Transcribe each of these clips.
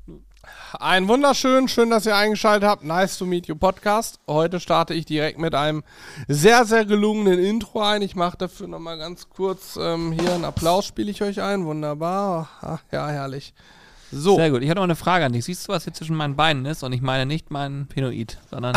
Schön, dass ihr eingeschaltet habt. Nice to meet you Podcast. Heute starte ich direkt mit einem sehr, sehr gelungenen Intro ein. Ich mache dafür nochmal ganz kurz hier einen Applaus, spiele ich euch ein. Wunderbar. Ach, ja, herrlich. So. Sehr gut. Ich hatte noch eine Frage an dich. Siehst du, was hier zwischen meinen Beinen ist? Und ich meine nicht mein Penoid, sondern...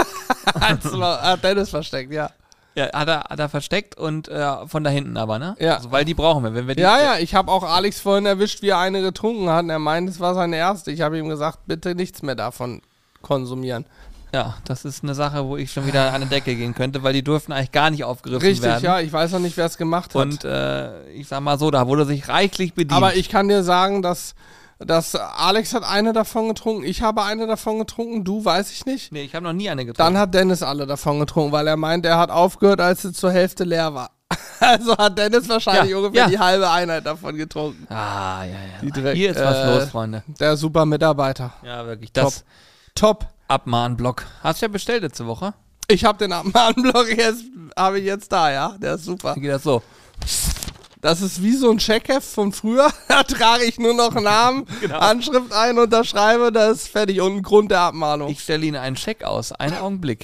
Hat Dennis versteckt, ja. Ja, hat er versteckt und von da hinten aber, ne? Ja. Also, weil die brauchen wir. Wenn wir die Ich habe auch Alex vorhin erwischt, wie er eine getrunken hat. Und er meint, es war seine erste. Ich habe ihm gesagt, bitte nichts mehr davon konsumieren. Ja, das ist eine Sache, wo ich schon wieder an die Decke gehen könnte, weil die durften eigentlich gar nicht aufgerissen werden. Richtig, ja. Ich weiß noch nicht, wer es gemacht hat. Und ich sag mal so, da wurde sich reichlich bedient. Aber ich kann dir sagen, dass Alex hat eine davon getrunken, ich habe eine davon getrunken, du, weiß ich nicht. Nee, ich habe noch nie eine getrunken. Dann hat Dennis alle davon getrunken, weil er meint, er hat aufgehört, als sie zur Hälfte leer war. Also hat Dennis wahrscheinlich ungefähr die halbe Einheit davon getrunken. Ah, ja. Direkt, hier ist was los, Freunde. Der super Mitarbeiter. Ja, wirklich. Das Top. Abmahnblock. Hast du ja bestellt letzte Woche? Ich habe den Abmahnblock habe ich jetzt da, ja. Der ist super. Wie geht das so? Das ist wie so ein Checkheft von früher. Da trage ich nur noch Namen, Anschrift ein, unterschreibe, das ist fertig und ein Grund der Abmahnung. Ich stelle Ihnen einen Scheck aus. Einen Augenblick.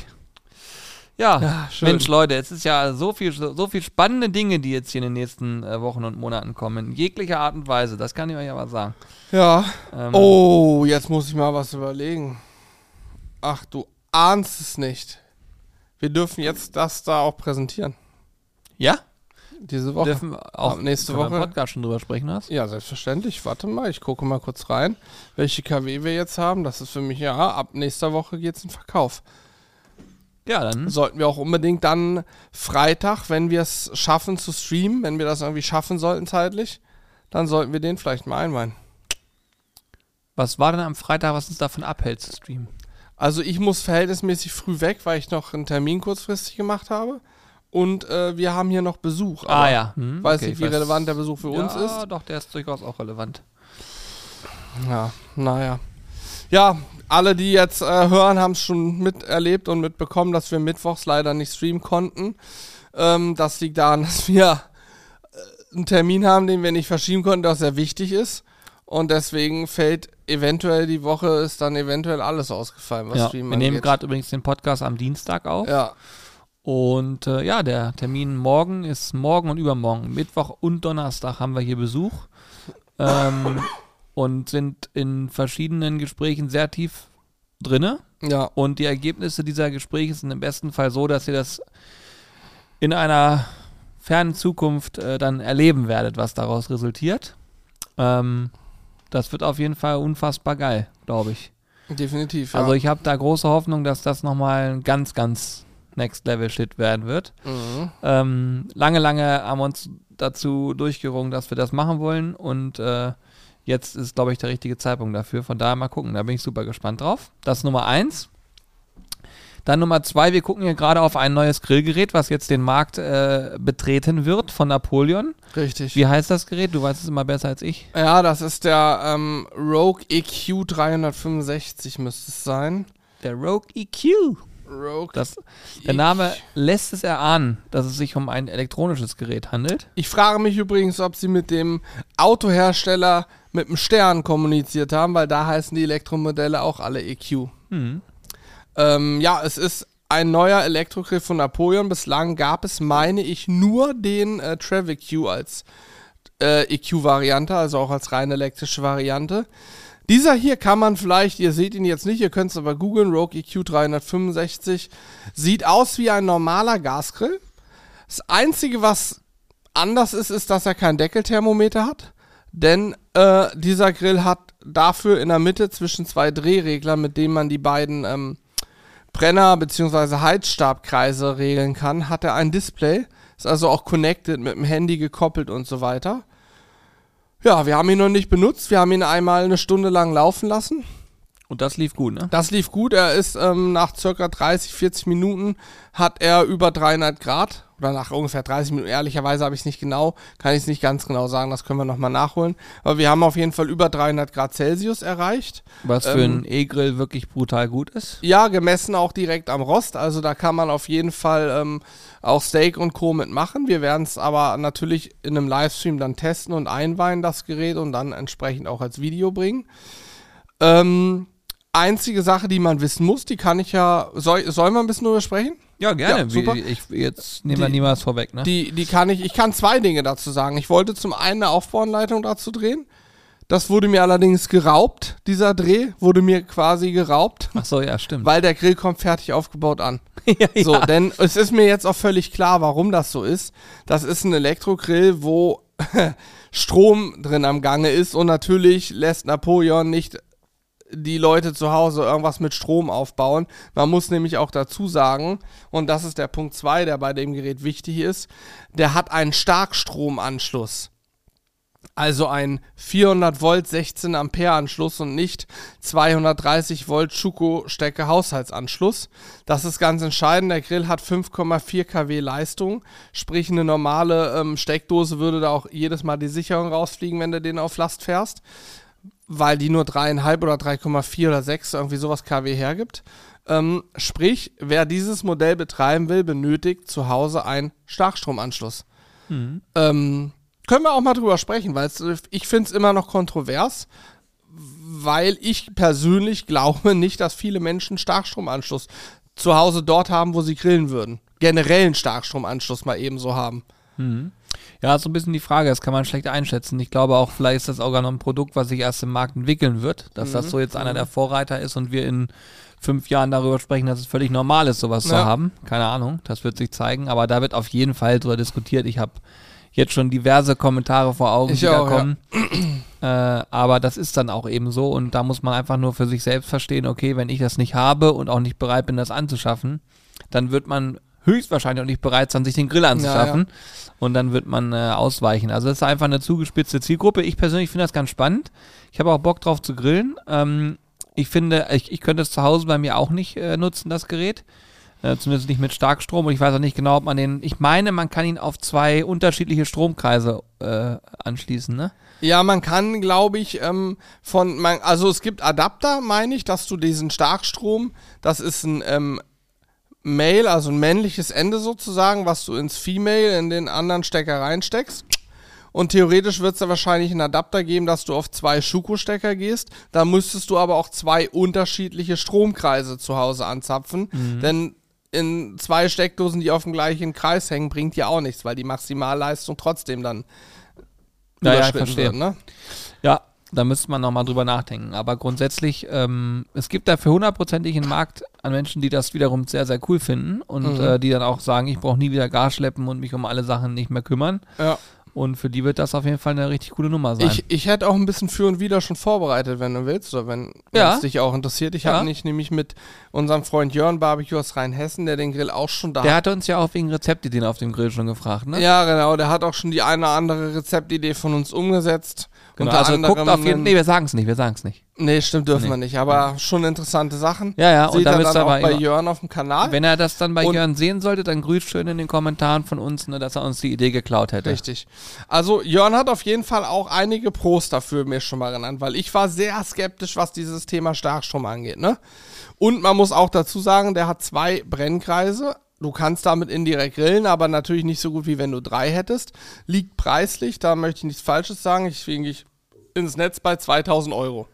Ja, schön. Mensch, Leute, es ist ja so viel spannende Dinge, die jetzt hier in den nächsten Wochen und Monaten kommen. In jeglicher Art und Weise, das kann ich euch aber sagen. Ja. Jetzt muss ich mal was überlegen. Ach, du ahnst es nicht. Wir dürfen jetzt das da auch präsentieren. Ja? Diese Woche. Dürfen wir auch nächste Woche im Podcast schon drüber sprechen, hast? Ja, selbstverständlich. Warte mal, ich gucke mal kurz rein, welche KW wir jetzt haben. Das ist für mich, ab nächster Woche geht es in Verkauf. Ja, dann sollten wir auch unbedingt dann Freitag, wenn wir es schaffen zu streamen, wenn wir das irgendwie schaffen sollten zeitlich, dann sollten wir den vielleicht mal einweihen. Was war denn am Freitag, was uns davon abhält zu streamen? Also ich muss verhältnismäßig früh weg, weil ich noch einen Termin kurzfristig gemacht habe. Und wir haben hier noch Besuch. Ja. Weiß nicht, wie relevant der Besuch für uns ist. Ja, doch, der ist durchaus auch relevant. Ja, naja. Ja, alle, die jetzt hören, haben es schon miterlebt und mitbekommen, dass wir mittwochs leider nicht streamen konnten. Das liegt daran, dass wir einen Termin haben, den wir nicht verschieben konnten, der sehr wichtig ist. Und deswegen fällt eventuell die Woche, ist dann eventuell alles ausgefallen, was Streamen angeht. Wir nehmen gerade übrigens den Podcast am Dienstag auf. Ja. Und der Termin morgen ist morgen und übermorgen. Mittwoch und Donnerstag haben wir hier Besuch. Und sind in verschiedenen Gesprächen sehr tief drinne. Ja. Und die Ergebnisse dieser Gespräche sind im besten Fall so, dass ihr das in einer fernen Zukunft dann erleben werdet, was daraus resultiert. Das wird auf jeden Fall unfassbar geil, glaube ich. Definitiv, ja. Also ich habe da große Hoffnung, dass das nochmal ein ganz, ganz Next-Level-Shit werden wird. Mhm. Lange haben wir uns dazu durchgerungen, dass wir das machen wollen und jetzt ist, glaube ich, der richtige Zeitpunkt dafür. Von daher mal gucken, da bin ich super gespannt drauf. Das ist Nummer 1. Dann Nummer 2, wir gucken hier gerade auf ein neues Grillgerät, was jetzt den Markt betreten wird von Napoleon. Richtig. Wie heißt das Gerät? Du weißt es immer besser als ich. Ja, das ist der Rogue EQ 365 müsste es sein. Der Rogue EQ. Der Name lässt es erahnen, dass es sich um ein elektronisches Gerät handelt. Ich frage mich übrigens, ob sie mit dem Autohersteller mit dem Stern kommuniziert haben, weil da heißen die Elektromodelle auch alle EQ. Es ist ein neuer Elektrogrill von Napoleon. Bislang gab es, meine ich, nur den Trav-EQ als EQ-Variante, also auch als rein elektrische Variante. Dieser hier kann man vielleicht, ihr seht ihn jetzt nicht, ihr könnt es aber googeln, Rogue EQ 365, sieht aus wie ein normaler Gasgrill. Das Einzige, was anders ist, ist, dass er kein Deckelthermometer hat, denn dieser Grill hat dafür in der Mitte zwischen zwei Drehreglern, mit denen man die beiden Brenner- bzw. Heizstabkreise regeln kann, hat er ein Display, ist also auch connected, mit dem Handy gekoppelt und so weiter. Ja, wir haben ihn noch nicht benutzt. Wir haben ihn einmal eine Stunde lang laufen lassen. Und das lief gut, ne? Das lief gut. Er ist nach circa 30, 40 Minuten hat er über 300 Grad. Oder nach ungefähr 30 Minuten. Ehrlicherweise habe ich es nicht genau. Kann ich es nicht ganz genau sagen. Das können wir nochmal nachholen. Aber wir haben auf jeden Fall über 300 Grad Celsius erreicht. Was für einen E-Grill wirklich brutal gut ist. Ja, gemessen auch direkt am Rost. Also da kann man auf jeden Fall auch Steak und Co. mitmachen. Wir werden es aber natürlich in einem Livestream dann testen und einweihen, das Gerät. Und dann entsprechend auch als Video bringen. Einzige Sache, die man wissen muss, die kann ich ja, sollen wir ein bisschen drüber sprechen? Ja, gerne. Ja, super. Jetzt nehmen wir niemals vorweg, ne? Ich kann 2 Dinge dazu sagen. Ich wollte zum einen eine Aufbauanleitung dazu drehen. Das wurde mir allerdings geraubt. Dieser Dreh wurde mir quasi geraubt. Ach so, ja, stimmt. Weil der Grill kommt fertig aufgebaut an. ja. So, denn es ist mir jetzt auch völlig klar, warum das so ist. Das ist ein Elektrogrill, wo Strom drin am Gange ist und natürlich lässt Napoleon nicht die Leute zu Hause irgendwas mit Strom aufbauen. Man muss nämlich auch dazu sagen, und das ist der Punkt 2, der bei dem Gerät wichtig ist, der hat einen Starkstromanschluss. Also ein 400 Volt 16 Ampere Anschluss und nicht 230 Volt Schuko-Stecke Haushaltsanschluss. Das ist ganz entscheidend. Der Grill hat 5,4 kW Leistung, sprich eine normale Steckdose würde da auch jedes Mal die Sicherung rausfliegen, wenn du den auf Last fährst, weil die nur 3,5 oder 3,4 oder 6 irgendwie sowas kW hergibt. Sprich, wer dieses Modell betreiben will, benötigt zu Hause einen Starkstromanschluss. Können wir auch mal drüber sprechen, weil ich finde es immer noch kontrovers, weil ich persönlich glaube nicht, dass viele Menschen Starkstromanschluss zu Hause dort haben, wo sie grillen würden. Generell einen Starkstromanschluss mal eben so haben. Ja, so ein bisschen die Frage, das kann man schlecht einschätzen. Ich glaube auch, vielleicht ist das auch gar noch ein Produkt, was sich erst im Markt entwickeln wird, dass das so jetzt einer der Vorreiter ist und wir in 5 Jahren darüber sprechen, dass es völlig normal ist, sowas zu haben. Keine Ahnung, das wird sich zeigen, aber da wird auf jeden Fall drüber diskutiert. Ich habe jetzt schon diverse Kommentare vor Augen, die da kommen. Aber das ist dann auch eben so und da muss man einfach nur für sich selbst verstehen, okay, wenn ich das nicht habe und auch nicht bereit bin, das anzuschaffen, dann wird man höchstwahrscheinlich auch nicht bereit sein, sich den Grill anzuschaffen und dann wird man ausweichen. Also das ist einfach eine zugespitzte Zielgruppe. Ich persönlich finde das ganz spannend. Ich habe auch Bock drauf zu grillen. Ich finde, ich könnte es zu Hause bei mir auch nicht nutzen, das Gerät. Zumindest nicht mit Starkstrom und ich weiß auch nicht genau, ob man ich meine, man kann ihn auf 2 unterschiedliche Stromkreise anschließen, ne? Ja, man kann, glaube ich, also es gibt Adapter, meine ich, dass du diesen Starkstrom, das ist ein Male, also ein männliches Ende sozusagen, was du ins Female in den anderen Stecker reinsteckst. Und theoretisch wird es da wahrscheinlich einen Adapter geben, dass du auf 2 Schuko-Stecker gehst. Da müsstest du aber auch 2 unterschiedliche Stromkreise zu Hause anzapfen, denn in 2 Steckdosen, die auf dem gleichen Kreis hängen, bringt ja auch nichts, weil die Maximalleistung trotzdem dann überschritten wird, ne? Ja, da müsste man nochmal drüber nachdenken. Aber grundsätzlich, es gibt dafür 100%ig einen Markt an Menschen, die das wiederum sehr, sehr cool finden und die dann auch sagen, ich brauche nie wieder Gas schleppen und mich um alle Sachen nicht mehr kümmern. Ja. Und für die wird das auf jeden Fall eine richtig coole Nummer sein. Ich hätte auch ein bisschen für und wider schon vorbereitet, wenn du willst, oder wenn es dich auch interessiert. Ich habe nämlich mit unserem Freund Jörn Barbecue aus Rheinhessen, der den Grill auch schon da hat. Der hatte uns ja auch wegen Rezeptideen auf dem Grill schon gefragt, ne? Ja, genau. Der hat auch schon die eine oder andere Rezeptidee von uns umgesetzt. Genau, also guckt auf jeden Fall. Nee, wir sagen es nicht. Nee, stimmt, dürfen wir nicht. Aber schon interessante Sachen. Ja, und seht da ihr müsst dann ihr auch aber bei Jörn auf dem Kanal. Wenn er das dann bei Jörn sehen sollte, dann grüßt schön in den Kommentaren von uns, ne, dass er uns die Idee geklaut hätte. Richtig. Also Jörn hat auf jeden Fall auch einige Pros dafür mir schon mal genannt, weil ich war sehr skeptisch, was dieses Thema Starkstrom angeht, ne? Und man muss auch dazu sagen, der hat 2 Brennkreise. Du kannst damit indirekt grillen, aber natürlich nicht so gut, wie wenn du 3 hättest. Liegt preislich, da möchte ich nichts Falsches sagen. Ich ins Netz bei 2.000 €.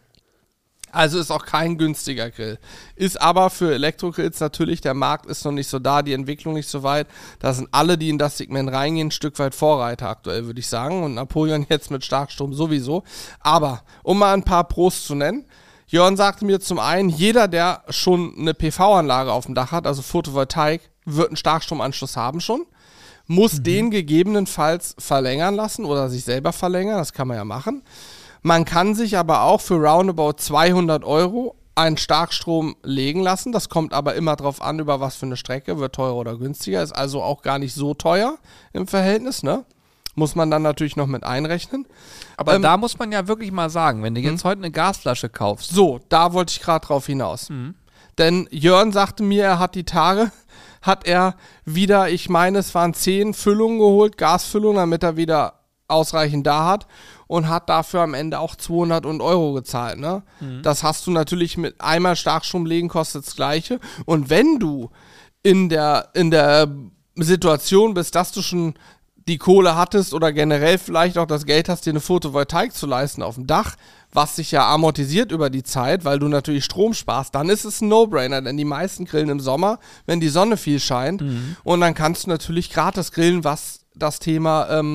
Also ist auch kein günstiger Grill. Ist aber für Elektrogrills natürlich, der Markt ist noch nicht so da, die Entwicklung nicht so weit. Da sind alle, die in das Segment reingehen, ein Stück weit Vorreiter aktuell, würde ich sagen. Und Napoleon jetzt mit Starkstrom sowieso. Aber, um mal ein paar Pros zu nennen, Jörn sagte mir zum einen, jeder, der schon eine PV-Anlage auf dem Dach hat, also Photovoltaik, wird einen Starkstromanschluss haben schon. Muss den gegebenenfalls verlängern lassen oder sich selber verlängern, das kann man ja machen. Man kann sich aber auch für roundabout 200 € einen Starkstrom legen lassen. Das kommt aber immer drauf an, über was für eine Strecke, wird teurer oder günstiger. Ist also auch gar nicht so teuer im Verhältnis, ne? Muss man dann natürlich noch mit einrechnen. Aber da muss man ja wirklich mal sagen, wenn du jetzt heute eine Gasflasche kaufst. So, da wollte ich gerade drauf hinaus. Denn Jörn sagte mir, er hat die Tage, hat er wieder, ich meine, es waren 10 Füllungen geholt, Gasfüllungen, damit er wieder ausreichend da hat und hat dafür am Ende auch 200 € gezahlt, ne? Das hast du natürlich mit einmal Starkstrom legen, kostet das Gleiche. Und wenn du in der Situation bist, dass du schon die Kohle hattest oder generell vielleicht auch das Geld hast, dir eine Photovoltaik zu leisten auf dem Dach, was sich ja amortisiert über die Zeit, weil du natürlich Strom sparst, dann ist es ein No-Brainer, denn die meisten grillen im Sommer, wenn die Sonne viel scheint und dann kannst du natürlich gratis grillen, was das Thema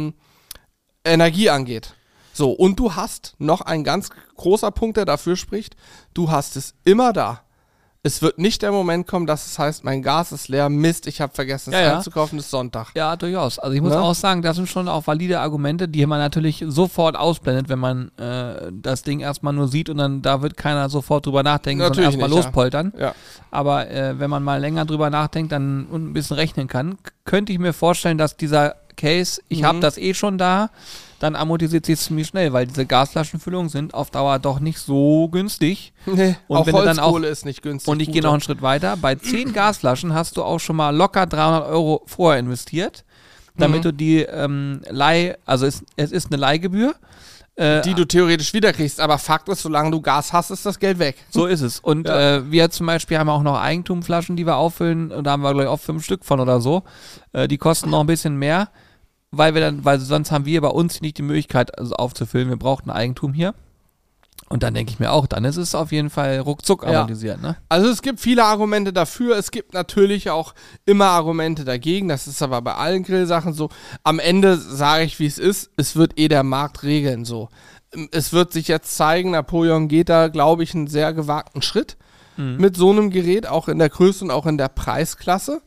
Energie angeht. So, und du hast noch ein ganz großer Punkt, der dafür spricht, du hast es immer da. Es wird nicht der Moment kommen, dass es heißt, mein Gas ist leer, Mist, ich habe vergessen, es einzukaufen, ist Sonntag. Ja, durchaus. Also ich muss auch sagen, das sind schon auch valide Argumente, die man natürlich sofort ausblendet, wenn man das Ding erstmal nur sieht und dann da wird keiner sofort drüber nachdenken, natürlich sondern erstmal nicht, lospoltern. Ja. Aber wenn man mal länger drüber nachdenkt dann und ein bisschen rechnen kann, könnte ich mir vorstellen, dass dieser Case, ich habe das eh schon da, dann amortisiert sich ziemlich schnell, weil diese Gasflaschenfüllungen sind auf Dauer doch nicht so günstig. Nee, und auch wenn Holzkohle ist nicht günstig. Und ich gehe noch einen Schritt weiter. Bei 10 Gasflaschen hast du auch schon mal locker 300 Euro vorher investiert, damit du die also es ist eine Leihgebühr. Die du theoretisch wiederkriegst, aber Fakt ist, solange du Gas hast, ist das Geld weg. So ist es. Und wir zum Beispiel haben auch noch Eigentumflaschen, die wir auffüllen. Und da haben wir, glaube ich, auch 5 Stück von oder so. Die kosten noch ein bisschen mehr. Weil sonst haben wir bei uns nicht die Möglichkeit, also aufzufüllen. Wir brauchen ein Eigentum hier. Und dann denke ich mir auch, dann ist es auf jeden Fall ruckzuck amortisiert. Ne? Also es gibt viele Argumente dafür. Es gibt natürlich auch immer Argumente dagegen. Das ist aber bei allen Grillsachen so. Am Ende sage ich, wie es ist. Es wird der Markt regeln so. Es wird sich jetzt zeigen, Napoleon geht da, glaube ich, einen sehr gewagten Schritt mit so einem Gerät, auch in der Größe und auch in der Preisklasse.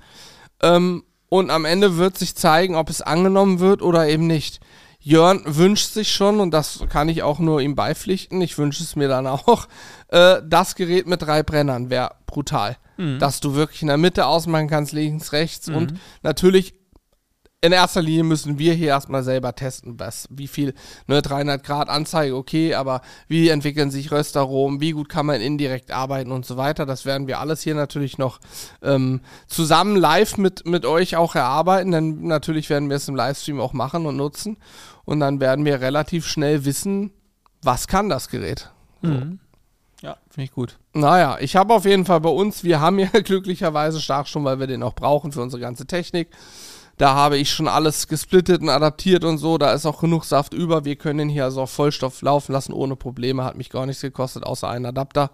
Und am Ende wird sich zeigen, ob es angenommen wird oder eben nicht. Jörn wünscht sich schon, und das kann ich auch nur ihm beipflichten, ich wünsche es mir dann auch, das Gerät mit 3 Brennern wäre brutal. Dass du wirklich in der Mitte ausmachen kannst, links, rechts und natürlich in erster Linie müssen wir hier erstmal selber testen, wie viel, 300 Grad Anzeige, okay, aber wie entwickeln sich Röstaromen, wie gut kann man indirekt arbeiten und so weiter. Das werden wir alles hier natürlich noch zusammen live mit euch auch erarbeiten, denn natürlich werden wir es im Livestream auch machen und nutzen und dann werden wir relativ schnell wissen, was kann das Gerät. So. Ja, finde ich gut. Naja, ich habe auf jeden Fall bei uns, wir haben ja glücklicherweise Starkstrom, weil wir den auch brauchen für unsere ganze Technik. Da habe ich schon alles gesplittet und adaptiert und so. Da ist auch genug Saft über. Wir können den hier also auf Vollstoff laufen lassen ohne Probleme. Hat mich gar nichts gekostet, außer einen Adapter.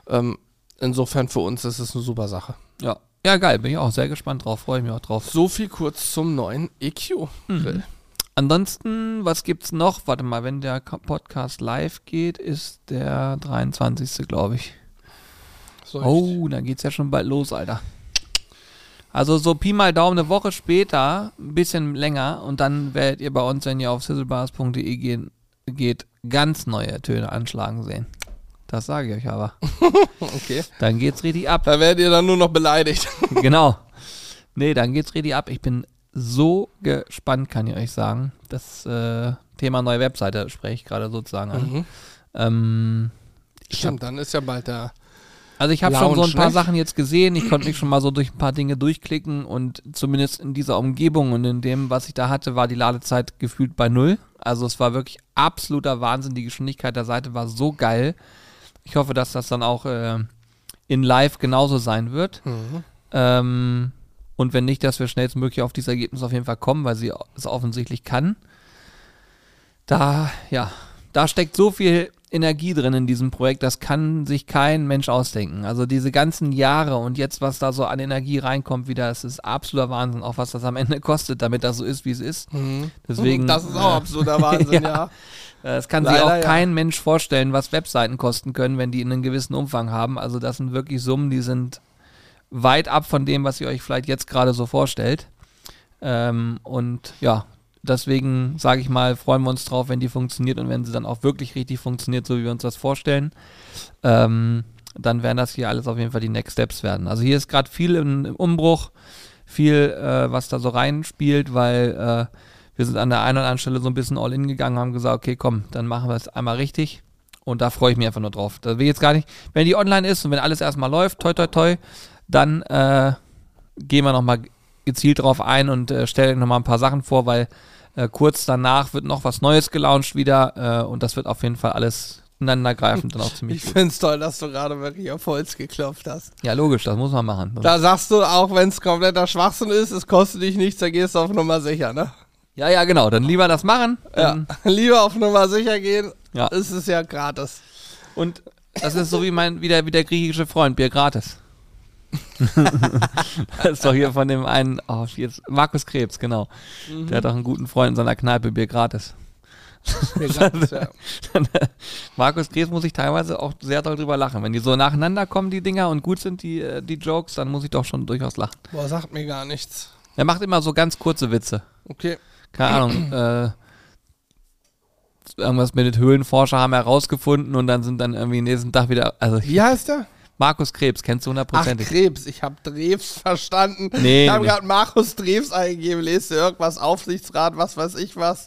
Insofern für uns ist es eine super Sache. Ja. Ja, geil. Bin ich auch sehr gespannt drauf. Freue ich mich auch drauf. So viel kurz zum neuen EQ-Grill. Ansonsten, was gibt's noch? Warte mal, wenn der Podcast live geht, ist der 23. glaube ich. So, dann geht's ja schon bald los, Alter. Also so Pi mal Daumen eine Woche später, ein bisschen länger und dann werdet ihr bei uns, wenn ihr auf sizzlebars.de geht, ganz neue Töne anschlagen sehen. Das sage ich euch aber. Okay. Dann geht's richtig ab. Da werdet ihr dann nur noch beleidigt. Genau. Nee, dann geht's richtig ab. Ich bin so gespannt, kann ich euch sagen. Das Thema neue Webseite spreche ich gerade sozusagen an. Stimmt, dann ist ja bald der Also ich habe schon so ein paar ne? Sachen jetzt gesehen, ich konnte mich schon mal so durch ein paar Dinge durchklicken und zumindest in dieser Umgebung und in dem, was ich da hatte, war die Ladezeit gefühlt bei 0. Also es war wirklich absoluter Wahnsinn, die Geschwindigkeit der Seite war so geil. Ich hoffe, dass das dann auch in live genauso sein wird. Und wenn nicht, dass wir schnellstmöglich auf dieses Ergebnis auf jeden Fall kommen, weil sie es offensichtlich kann. Da steckt so viel Energie drin in diesem Projekt, das kann sich kein Mensch ausdenken. Also diese ganzen Jahre und jetzt, was da so an Energie reinkommt wieder, es ist absoluter Wahnsinn, auch was das am Ende kostet, damit das so ist, wie es ist. Deswegen, das ist auch absoluter Wahnsinn, ja. Das kann sich auch kein Mensch vorstellen, was Webseiten kosten können, wenn die einen gewissen Umfang haben. Also das sind wirklich Summen, die sind weit ab von dem, was ihr euch vielleicht jetzt gerade so vorstellt. Und ja, deswegen, sage ich mal, freuen wir uns drauf, wenn die funktioniert und wenn sie dann auch wirklich richtig funktioniert, so wie wir uns das vorstellen, dann werden das hier alles auf jeden Fall die Next Steps werden. Also hier ist gerade viel im Umbruch, viel, was da so reinspielt, weil wir sind an der einen oder anderen Stelle so ein bisschen all in gegangen, haben gesagt, okay, komm, dann machen wir es einmal richtig und da freue ich mich einfach nur drauf. Da will ich jetzt gar nicht, wenn die online ist und wenn alles erstmal läuft, toi toi toi, dann gehen wir nochmal gezielt drauf ein und stellen nochmal ein paar Sachen vor, weil kurz danach wird noch was Neues gelauncht wieder und das wird auf jeden Fall alles ineinandergreifend dann auch ziemlich gut. Ich finde es toll, dass du gerade wirklich auf Holz geklopft hast. Ja, logisch, das muss man machen. Da sagst du, auch wenn es kompletter Schwachsinn ist, es kostet dich nichts, da gehst du auf Nummer sicher, ne? Ja, genau. Dann lieber das machen. Ja. Lieber auf Nummer sicher gehen. Ja. Es ist ja gratis. Und das ist so wie der griechische Freund, Bier gratis. Das ist doch hier von dem einen, Markus Krebs, genau. Der hat doch einen guten Freund in seiner Kneipe, Bier gratis. Bier gratis, ja. Markus Krebs muss ich teilweise auch sehr doll drüber lachen. Wenn die so nacheinander kommen, die Dinger, und gut sind die Jokes, dann muss ich doch schon durchaus lachen. Boah, sagt mir gar nichts. Er macht immer so ganz kurze Witze. Okay. Keine Ahnung, irgendwas mit den Höhlenforscher haben herausgefunden und dann sind dann irgendwie nächsten Tag wieder, Wie heißt der? Markus Krebs, kennst du 100%. Ach, Krebs, ich habe Drews verstanden. Nee, ich habe gerade Markus Drews eingegeben, lese irgendwas, Aufsichtsrat, was weiß ich was.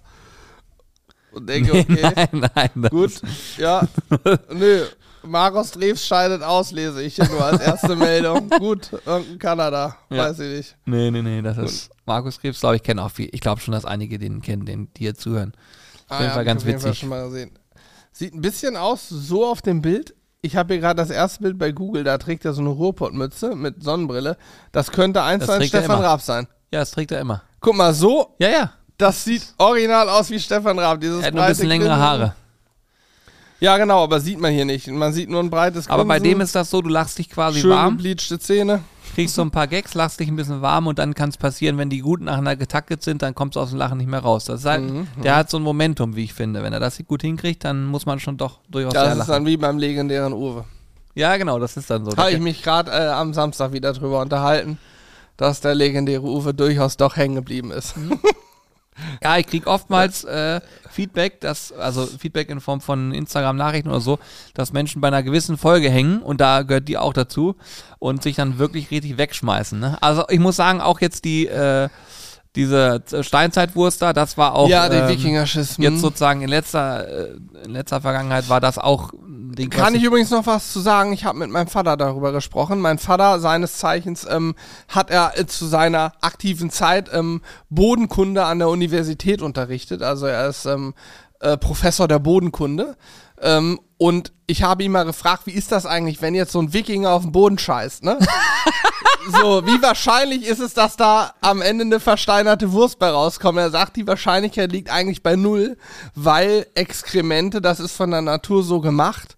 Und denke, okay, nein. gut, ja, nö, Markus Drews scheidet aus, lese ich hier nur als erste Meldung. Gut, irgendein Kanada, weiß ich nicht. Nee, das ist Markus Krebs, glaube ich, kenne auch viel. Ich glaube schon, dass einige den kennen, die hier zuhören. Auf jeden Fall ganz auf jeden Fall witzig. schon mal gesehen. Sieht ein bisschen aus, so auf dem Bild. Ich habe hier gerade das erste Bild bei Google, da trägt er so eine Ruhrpottmütze mit Sonnenbrille. Das könnte eins zu Stefan Raab sein. Ja, das trägt er immer. Guck mal, so, Ja. das sieht original aus wie Stefan Raab. Dieses Er hat nur ein bisschen längere Haare. Ja, genau, aber sieht man hier nicht. Man sieht nur ein breites Grinsen. Aber bei dem ist das so, du lachst dich quasi schön warm, gebleachte Zähne. kriegst so ein paar Gags, lachst dich ein bisschen warm und dann kann es passieren, wenn die gut nacheinander getaktet sind, dann kommst du aus dem Lachen nicht mehr raus. Das ist halt, der hat so ein Momentum, wie ich finde. Wenn er das gut hinkriegt, dann muss man schon doch durchaus sehr lachen. Das ist dann wie beim legendären Uwe. Ja, genau, das ist dann so. Habe ich mich gerade am Samstag wieder drüber unterhalten, dass der legendäre Uwe durchaus doch hängen geblieben ist. Ja, ich kriege oftmals Feedback, Feedback in Form von Instagram-Nachrichten oder so, dass Menschen bei einer gewissen Folge hängen und da gehört die auch dazu und sich dann wirklich richtig wegschmeißen. Ne? Also ich muss sagen, auch jetzt diese Steinzeitwurst da, das war auch ja, der Wikingerschiss. jetzt sozusagen in letzter Vergangenheit war das auch Ding. Kann ich übrigens noch was zu sagen? Ich habe mit meinem Vater darüber gesprochen. Mein Vater, seines Zeichens, hat er zu seiner aktiven Zeit Bodenkunde an der Universität unterrichtet. Also er ist Professor der Bodenkunde. Und ich habe ihn mal gefragt, wie ist das eigentlich, wenn jetzt so ein Wikinger auf den Boden scheißt, ne? So, wie wahrscheinlich ist es, dass da am Ende eine versteinerte Wurst bei rauskommt? Er sagt, die Wahrscheinlichkeit liegt eigentlich bei 0, weil Exkremente, das ist von der Natur so gemacht,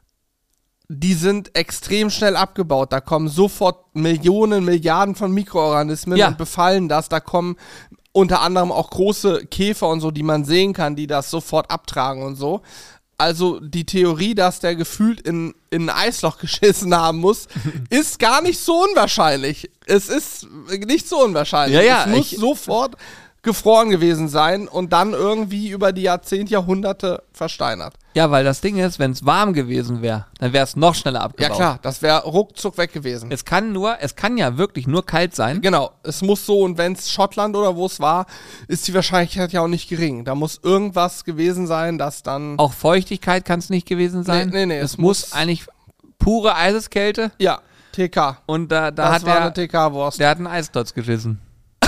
die sind extrem schnell abgebaut. Da kommen sofort Millionen, Milliarden von Mikroorganismen und befallen das. Da kommen unter anderem auch große Käfer und so, die man sehen kann, die das sofort abtragen und so. Also die Theorie, dass der gefühlt in ein Eisloch geschissen haben muss, ist gar nicht so unwahrscheinlich. Es ist nicht so unwahrscheinlich. Ja, es muss sofort gefroren gewesen sein und dann irgendwie über die Jahrhunderte versteinert. Ja, weil das Ding ist, wenn es warm gewesen wäre, dann wäre es noch schneller abgebaut. Ja klar, das wäre ruckzuck weg gewesen. Es kann ja wirklich nur kalt sein. Genau, es muss so, und wenn es Schottland oder wo es war, ist die Wahrscheinlichkeit ja auch nicht gering. Da muss irgendwas gewesen sein, das dann... Auch Feuchtigkeit kann es nicht gewesen sein. Nee, es muss eigentlich pure Eiseskälte. Ja, TK. Und da das hat war eine TK-Wurst. Der hat einen Eisklotz geschissen.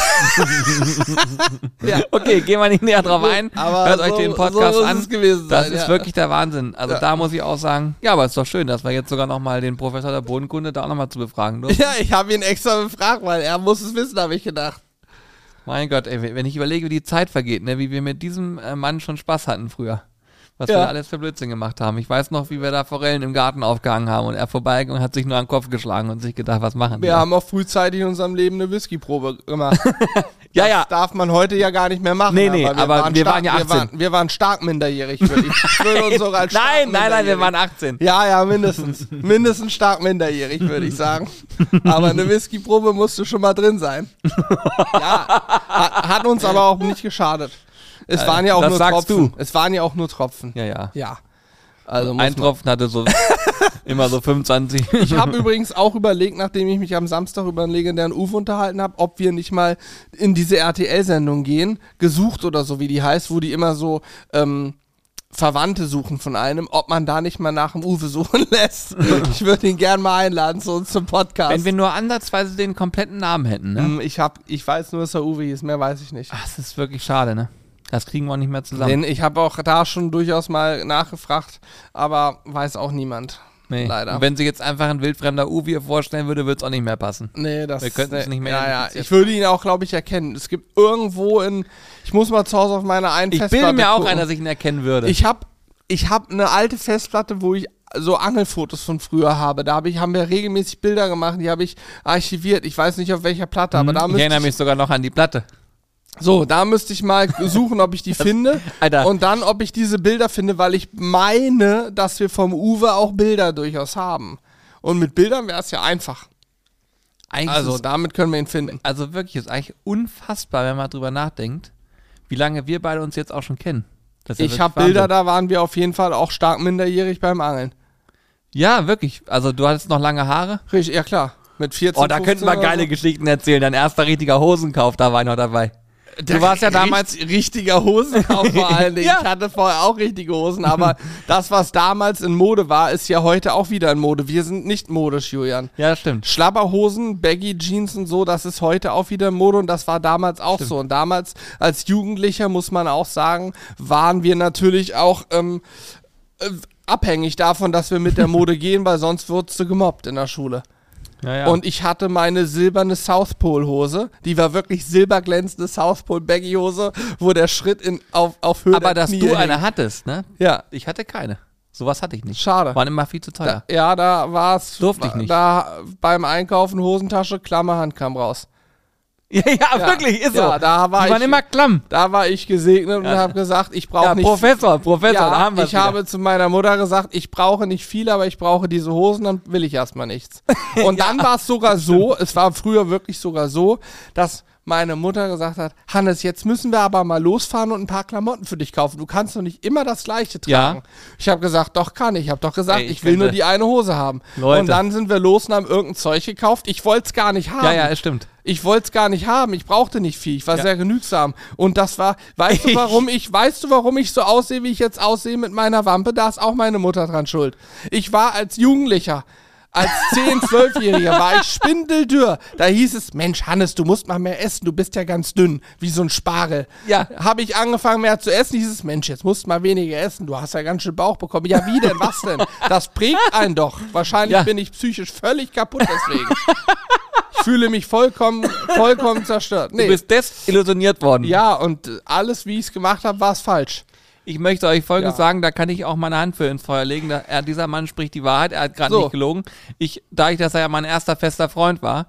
Ja. Okay, gehen wir nicht näher drauf ein. Aber hört euch den Podcast so an. Es gewesen das sein, ist wirklich der Wahnsinn. Also da muss ich auch sagen, ja, aber es ist doch schön, dass wir jetzt sogar nochmal den Professor der Bodenkunde da auch nochmal zu befragen durften. Ja, ich habe ihn extra befragt, weil er muss es wissen, habe ich gedacht. Mein Gott, ey, wenn ich überlege, wie die Zeit vergeht, ne, wie wir mit diesem Mann schon Spaß hatten früher. Was wir alles für Blödsinn gemacht haben. Ich weiß noch, wie wir da Forellen im Garten aufgehangen haben und er vorbeigegangen und hat sich nur an den Kopf geschlagen und sich gedacht, was machen wir? Haben auch frühzeitig in unserem Leben eine Whiskyprobe gemacht. Das darf man heute ja gar nicht mehr machen. Nee, aber wir waren ja 18. Wir waren stark minderjährig, würde uns sogar als Nein, wir waren 18. Ja, mindestens. Mindestens stark minderjährig, würde ich sagen. Aber eine Whiskyprobe musste schon mal drin sein. Ja, hat uns aber auch nicht geschadet. Es waren ja auch nur Tropfen. Es waren ja auch nur Tropfen. Ja. Also ein Tropfen hatte so immer so 25. Ich habe übrigens auch überlegt, nachdem ich mich am Samstag über einen legendären Uwe unterhalten habe, ob wir nicht mal in diese RTL-Sendung gehen, gesucht oder so, wie die heißt, wo die immer so Verwandte suchen von einem, ob man da nicht mal nach dem Uwe suchen lässt. Ich würde ihn gern mal einladen zu uns zum Podcast. Wenn wir nur ansatzweise den kompletten Namen hätten, ne? Ich weiß nur, dass er Uwe hieß, mehr weiß ich nicht. Ach, das ist wirklich schade, ne? Das kriegen wir auch nicht mehr zusammen. Denn ich habe auch da schon durchaus mal nachgefragt, aber weiß auch niemand. Nee. Leider. Und wenn sich jetzt einfach ein wildfremder Uwe vorstellen würde, würde es auch nicht mehr passen. Nee, das Wir könnten es nicht mehr Ja, identifizieren. ich würde ihn auch, glaube ich, erkennen. Es gibt irgendwo ich muss mal zu Hause auf meine einen Ich Festplatte bilde mir auch gucken. ein, dass ich ihn erkennen würde. Ich hab eine alte Festplatte, wo ich so Angelfotos von früher habe. Da haben wir regelmäßig Bilder gemacht, die habe ich archiviert. Ich weiß nicht auf welcher Platte, aber da ich erinnere mich sogar noch an die Platte. da müsste ich mal suchen, ob ich die finde. Alter. Und dann, ob ich diese Bilder finde, weil ich meine, dass wir vom Uwe auch Bilder durchaus haben. Und mit Bildern wäre es ja einfach. Eigentlich Also, ist damit können wir ihn finden. also wirklich, ist eigentlich unfassbar, wenn man drüber nachdenkt, wie lange wir beide uns jetzt auch schon kennen. Das ist ja Ich wirklich habe Bilder, Wahnsinn. da waren wir auf jeden Fall auch stark minderjährig beim Angeln. Ja, wirklich. Also du hattest noch lange Haare. Richtig, ja klar. Mit 14, Oh, da könnten wir 15 oder geile so. Geschichten erzählen. Dein erster richtiger Hosenkauf, da war ich noch dabei. Du warst ja damals... richtiger Hosenkauf vor allen Dingen. Ja. Ich hatte vorher auch richtige Hosen, aber das, was damals in Mode war, ist ja heute auch wieder in Mode. Wir sind nicht modisch, Julian. Ja, das stimmt. Schlabberhosen, Baggy Jeans und so, das ist heute auch wieder in Mode und das war damals auch so. Und damals als Jugendlicher, muss man auch sagen, waren wir natürlich auch abhängig davon, dass wir mit der Mode gehen, weil sonst wurdest du gemobbt in der Schule. Ja, ja. Und ich hatte meine silberne South Pole Hose, die war wirklich silberglänzende South Pole Baggy Hose, wo der Schritt auf Höhe Aber der dass Knie du hing. eine hattest, ne? Ja, Ich hatte keine. Sowas hatte ich nicht. schade. Waren immer viel zu teuer. Da war es. Durfte ich nicht. Da beim Einkaufen Hosentasche, Klammerhand kam raus. Ja, wirklich, ist so. Ja, da war Die waren ich, immer klamm. da war ich gesegnet und habe gesagt, ich brauche Ja, nicht. Professor, da Ja, haben wir ich habe zu meiner Mutter gesagt, ich brauche nicht viel, aber ich brauche diese Hosen, dann will ich erstmal nichts. Und dann war es sogar so, es war früher wirklich sogar so, dass meine Mutter gesagt hat, Hannes, jetzt müssen wir aber mal losfahren und ein paar Klamotten für dich kaufen. Du kannst doch nicht immer das Gleiche tragen. Ja. Ich habe gesagt, doch kann ich. Ich habe doch gesagt, Ey, ich will nur könnte- die eine Hose haben. Leute. Und dann sind wir los und haben irgendein Zeug gekauft. Ich wollte es gar nicht haben. Ja, es stimmt. Ich wollte es gar nicht haben. Ich brauchte nicht viel. Ich war Ja. sehr genügsam. Und das war, weißt du, warum ich so aussehe, wie ich jetzt aussehe mit meiner Wampe? Da ist auch meine Mutter dran schuld. Ich war als Jugendlicher, als 10-, 12-Jähriger, war ich spindeldürr. Da hieß es, Mensch, Hannes, du musst mal mehr essen. Du bist ja ganz dünn, wie so ein Spargel. Ja. Habe ich angefangen mehr zu essen, hieß es, Mensch, jetzt musst du mal weniger essen. Du hast ja ganz schön Bauch bekommen. Ja, wie denn? Was denn? Das prägt einen doch. Wahrscheinlich Ja. bin ich psychisch völlig kaputt deswegen. Ich fühle mich vollkommen zerstört. Nee. Du bist desillusioniert worden. Ja, und alles, wie ich es gemacht habe, war es falsch. Ich möchte euch Folgendes Ja. sagen, da kann ich auch meine Hand für ins Feuer legen. Dieser Mann spricht die Wahrheit, er hat gerade So. nicht gelogen. Dadurch, dass er ja mein erster fester Freund war,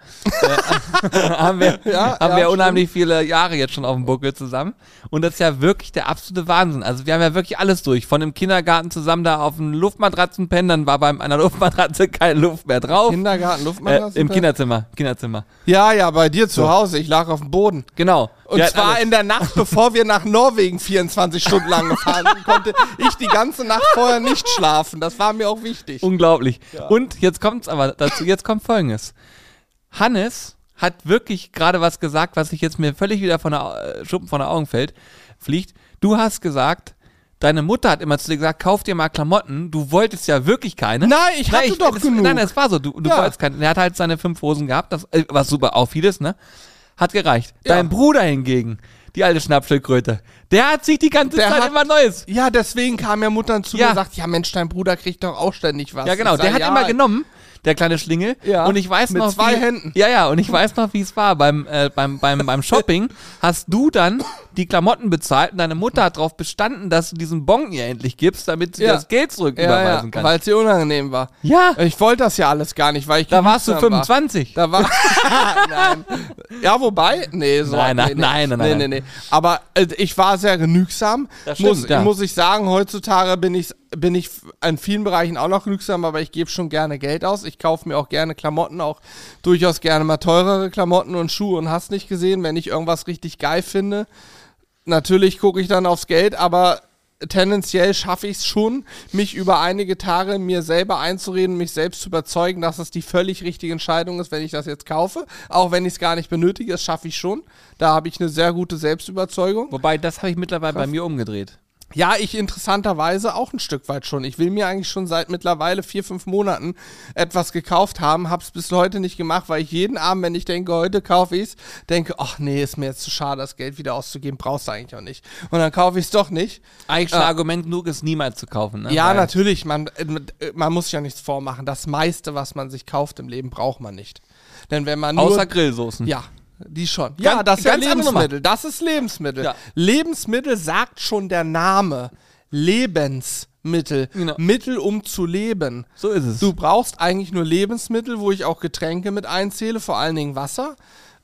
haben wir stimmt. unheimlich viele Jahre jetzt schon auf dem Buckel zusammen. Und das ist ja wirklich der absolute Wahnsinn. Also wir haben ja wirklich alles durch. Von dem Kindergarten zusammen da auf den Luftmatratzen pennen, dann war bei einer Luftmatratze keine Luft mehr drauf. Kindergarten, Luftmatratze? Im Kinderzimmer. Ja, bei dir zu Hause. Ich lag auf dem Boden. Genau. Und Wir hatten zwar alles. in der Nacht, bevor wir nach Norwegen 24 Stunden lang gefahren sind, konnte ich die ganze Nacht vorher nicht schlafen. Das war mir auch wichtig. Unglaublich. Und jetzt kommt's aber dazu, jetzt kommt Folgendes. Hannes hat wirklich gerade was gesagt, was sich jetzt mir völlig wieder von der Schuppen von den Augen fliegt. Du hast gesagt, deine Mutter hat immer zu dir gesagt, kauf dir mal Klamotten. Du wolltest ja wirklich keine. Nein, ich hatte doch genug. Nein, es war so. Du Ja. wolltest keine. Er hat halt seine 5 Hosen gehabt, das war super, auch vieles, ne? Hat gereicht. Ja. Dein Bruder hingegen, die alte Schnappschildkröte, der hat sich die ganze Der Zeit hat- immer Neues. Ja, deswegen kam ja Mutter zu Ja. mir und sagt, ja Mensch, dein Bruder kriegt doch auch ständig was. Ja, genau. Ich sag, Der hat ja, immer genommen, der kleine Schlingel. Ja, Und ich weiß mit noch, 2 Händen. Ja, und ich weiß noch, wie es war. Beim Shopping hast du dann die Klamotten bezahlt und deine Mutter hat darauf bestanden, dass du diesen Bon ihr endlich gibst, damit sie Ja. das Geld zurück Ja, überweisen kann. weil es dir unangenehm war. Ja, Ich wollte das ja alles gar nicht, weil ich da warst du genügsam war. 25. Da war. Nein. Ja, wobei. Nee, so. Nein, nein. Nee. Aber ich war sehr genügsam. Das stimmt, ja. Muss ich sagen, heutzutage bin ich in vielen Bereichen auch noch genügsam, aber ich gebe schon gerne Geld aus. Ich kaufe mir auch gerne Klamotten, auch durchaus gerne mal teurere Klamotten und Schuhe und hast nicht gesehen, wenn ich irgendwas richtig geil finde. Natürlich gucke ich dann aufs Geld, aber tendenziell schaffe ich es schon, mich über einige Tage mir selber einzureden, mich selbst zu überzeugen, dass es die völlig richtige Entscheidung ist, wenn ich das jetzt kaufe. Auch wenn ich es gar nicht benötige, das schaffe ich schon. Da habe ich eine sehr gute Selbstüberzeugung. Wobei, das habe ich mittlerweile bei mir umgedreht. Ja, ich interessanterweise auch ein Stück weit schon. Ich will mir eigentlich schon seit mittlerweile 4, 5 Monaten etwas gekauft haben, hab's bis heute nicht gemacht, weil ich jeden Abend, wenn ich denke, heute kaufe ich's, denke, ach nee, ist mir jetzt zu schade, das Geld wieder auszugeben, brauchst du eigentlich auch nicht. Und dann kaufe ich's doch nicht. Eigentlich schon Argument genug, es niemals zu kaufen. Ne? Ja, natürlich, man muss sich ja nichts vormachen. Das meiste, was man sich kauft im Leben, braucht man nicht. Denn wenn man nur... Außer Grillsoßen. Ja. Die schon. Ja, das ist ja Lebensmittel. Das ist Lebensmittel. Ja. Lebensmittel sagt schon der Name. Lebensmittel. Genau. Mittel, um zu leben. So ist es. Du brauchst eigentlich nur Lebensmittel, wo ich auch Getränke mit einzähle, vor allen Dingen Wasser.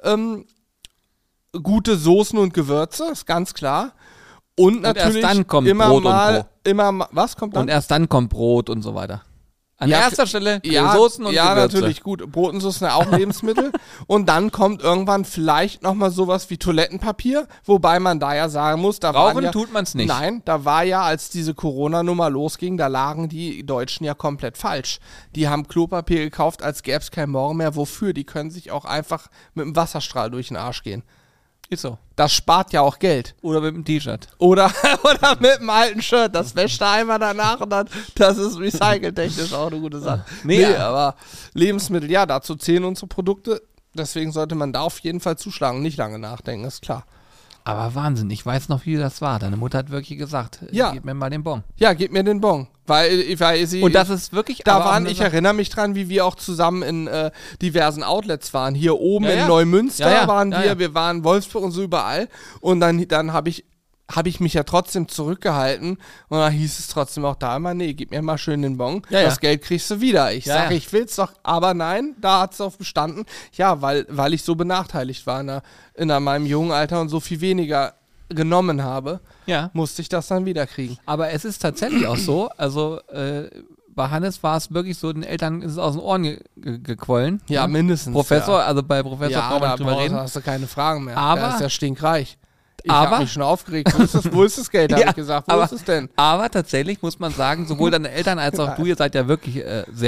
Gute Soßen und Gewürze, ist ganz klar. Und natürlich erst dann kommt immer Brot mal, und immer was kommt dann? Und erst dann kommt Brot und so weiter. An erster Stelle Soßen und Gewürze. Ja, natürlich, gut. Brot und Soßen sind ja auch Lebensmittel. Und dann kommt irgendwann vielleicht nochmal sowas wie Toilettenpapier, wobei man da ja sagen muss, da Brauchen tut man es nicht. Nein, da war ja, als diese Corona-Nummer losging, da lagen die Deutschen ja komplett falsch. Die haben Klopapier gekauft, als gäbe es kein Morgen mehr. Wofür? Die können sich auch einfach mit dem Wasserstrahl durch den Arsch gehen. Ist so. Das spart ja auch Geld. Oder mit dem T-Shirt. Oder mit dem alten Shirt. Das wäscht er einmal danach und dann, das ist recyceltechnisch auch eine gute Sache. Nee, aber Lebensmittel, ja, dazu zählen unsere Produkte. Deswegen sollte man da auf jeden Fall zuschlagen, nicht lange nachdenken, ist klar. Aber Wahnsinn, ich weiß noch, wie das war. Deine Mutter hat wirklich gesagt, gib mir mal den Bon. Ja, gib mir den Bon. Weil sie... Und das ist wirklich... Da waren, ich erinnere mich dran, wie wir auch zusammen in diversen Outlets waren. Hier oben in Neumünster waren wir, wir waren in Wolfsburg und so überall. Und dann habe ich mich ja trotzdem zurückgehalten und dann hieß es trotzdem auch da immer, nee, gib mir mal schön den Bon, das Geld kriegst du wieder. Ich sage, ich will's doch, aber nein, da hat es auf bestanden. Ja, weil ich so benachteiligt war in meinem jungen Alter und so viel weniger genommen habe, musste ich das dann wieder kriegen. Aber es ist tatsächlich auch so, also bei Hannes war es wirklich so, den Eltern ist es aus den Ohren gequollen. Ja, mindestens. Professor, also bei Professor brauchen wir nicht drüber reden. Da hast du keine Fragen mehr. Aber der ist ja stinkreich. Ich habe mich schon aufgeregt. Wo ist das Geld, habe ich gesagt. Wo ist es denn? Aber tatsächlich muss man sagen, sowohl deine Eltern als auch du, ihr seid ja wirklich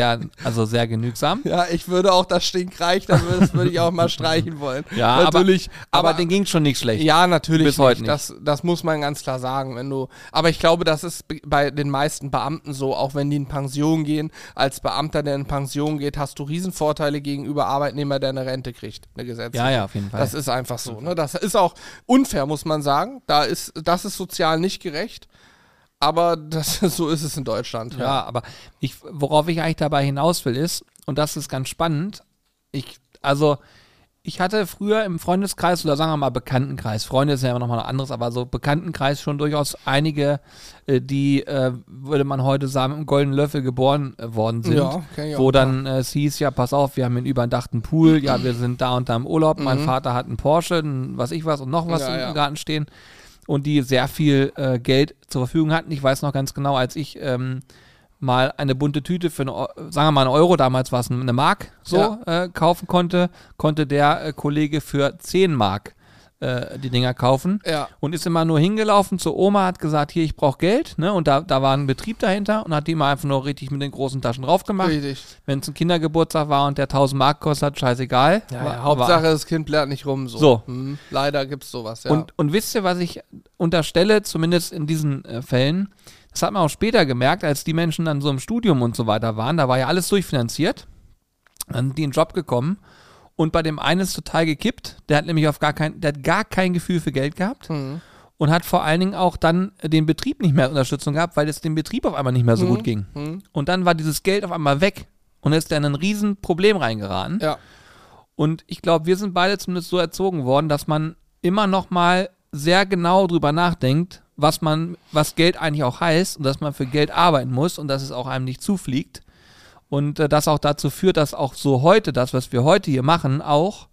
sehr genügsam. Ja, ich würde auch das stinkreich, das würde ich auch mal streichen wollen. Ja, natürlich. Aber denen ging schon nicht schlecht. Ja, natürlich. Bis heute nicht. Das muss man ganz klar sagen. Aber ich glaube, das ist bei den meisten Beamten so, auch wenn die in Pension gehen. Als Beamter, der in Pension geht, hast du Riesenvorteile gegenüber Arbeitnehmer, der eine Rente kriegt. Eine gesetzliche. Ja, auf jeden Fall. Das ist einfach so. Ne? Das ist auch unfair, muss man sagen. Das ist sozial nicht gerecht, aber so ist es in Deutschland. Ja, aber worauf ich eigentlich dabei hinaus will ist, und das ist ganz spannend, ich hatte früher im Freundeskreis oder sagen wir mal Bekanntenkreis, Freunde ist ja immer nochmal was anderes, aber so Bekanntenkreis schon durchaus einige, die, würde man heute sagen, mit einem goldenen Löffel geboren worden sind, wo dann es hieß, ja pass auf, wir haben einen überdachten Pool, ja wir sind da und da im Urlaub, mein Vater hat einen Porsche, was und noch was im Garten stehen und die sehr viel Geld zur Verfügung hatten. Ich weiß noch ganz genau, als ich mal eine bunte Tüte für sagen wir mal einen Euro, damals war es eine Mark, kaufen konnte der Kollege für 10 Mark die Dinger kaufen und ist immer nur hingelaufen zur Oma, hat gesagt, hier, ich brauche Geld, ne? Und da war ein Betrieb dahinter und hat die mal einfach nur richtig mit den großen Taschen drauf gemacht. Wenn es ein Kindergeburtstag war und der 1000 Mark kostet hat, scheißegal. Hauptsache, das Kind blärt nicht rum. So. Leider gibt es sowas, ja. Und wisst ihr, was ich unterstelle, zumindest in diesen Fällen, das hat man auch später gemerkt, als die Menschen dann so im Studium und so weiter waren, da war ja alles durchfinanziert, dann sind die in den Job gekommen und bei dem einen ist total gekippt, der hat nämlich gar kein Gefühl für Geld gehabt und hat vor allen Dingen auch dann den Betrieb nicht mehr Unterstützung gehabt, weil es dem Betrieb auf einmal nicht mehr so gut ging. Und dann war dieses Geld auf einmal weg und ist dann in ein riesen Problem reingeraten. Ja. Und ich glaube, wir sind beide zumindest so erzogen worden, dass man immer noch mal sehr genau drüber nachdenkt, was Geld eigentlich auch heißt und dass man für Geld arbeiten muss und dass es auch einem nicht zufliegt und das auch dazu führt, dass auch so heute das, was wir heute hier machen, auch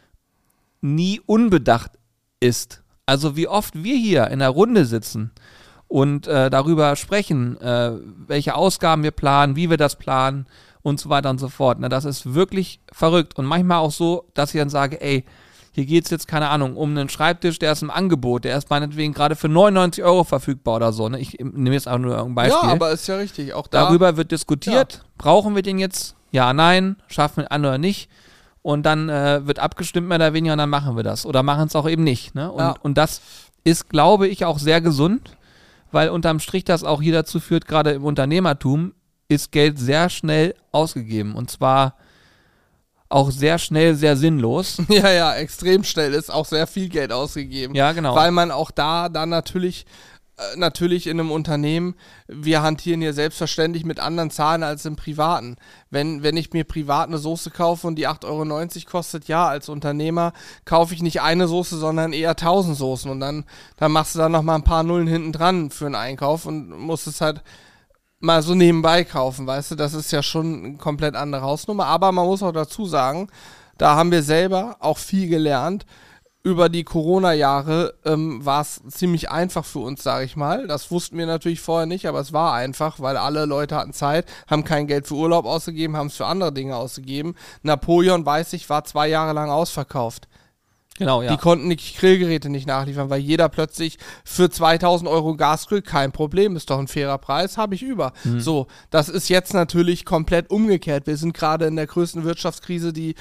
nie unbedacht ist. Also wie oft wir hier in der Runde sitzen und darüber sprechen, welche Ausgaben wir planen, wie wir das planen und so weiter und so fort. Na, das ist wirklich verrückt und manchmal auch so, dass ich dann sage, ey, hier geht es jetzt, keine Ahnung, um einen Schreibtisch, der ist im Angebot, der ist meinetwegen gerade für 99 € verfügbar oder so. Ne? Ich nehme jetzt auch nur ein Beispiel. Ja, aber ist ja richtig. Auch darüber wird diskutiert, brauchen wir den jetzt? Ja, nein, schaffen wir an oder nicht? Und dann wird abgestimmt mehr oder weniger und dann machen wir das. Oder machen es auch eben nicht. Ne? Und das ist, glaube ich, auch sehr gesund, weil unterm Strich das auch hier dazu führt, gerade im Unternehmertum ist Geld sehr schnell ausgegeben und zwar auch sehr schnell, sehr sinnlos. Ja, extrem schnell ist auch sehr viel Geld ausgegeben. Ja, genau. Weil man auch da dann natürlich in einem Unternehmen, wir hantieren hier selbstverständlich mit anderen Zahlen als im Privaten. Wenn ich mir privat eine Soße kaufe und die 8,90 € kostet, ja, als Unternehmer kaufe ich nicht eine Soße, sondern eher 1000 Soßen und dann machst du da nochmal ein paar Nullen hinten dran für einen Einkauf und musst es halt mal so nebenbei kaufen, weißt du, das ist ja schon eine komplett andere Hausnummer, aber man muss auch dazu sagen, da haben wir selber auch viel gelernt. Über die Corona-Jahre war es ziemlich einfach für uns, sage ich mal. Das wussten wir natürlich vorher nicht, aber es war einfach, weil alle Leute hatten Zeit, haben kein Geld für Urlaub ausgegeben, haben es für andere Dinge ausgegeben. Napoleon, weiß ich, war 2 Jahre lang ausverkauft. Genau, ja. Die konnten die Grillgeräte nicht nachliefern, weil jeder plötzlich für 2.000 € Gasgrill, kein Problem, ist doch ein fairer Preis, habe ich über. So, das ist jetzt natürlich komplett umgekehrt. Wir sind gerade in der größten Wirtschaftskrise, die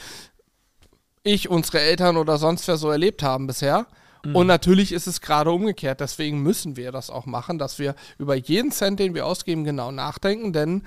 unsere Eltern oder sonst wer so erlebt haben bisher. Und natürlich ist es gerade umgekehrt. Deswegen müssen wir das auch machen, dass wir über jeden Cent, den wir ausgeben, genau nachdenken. Denn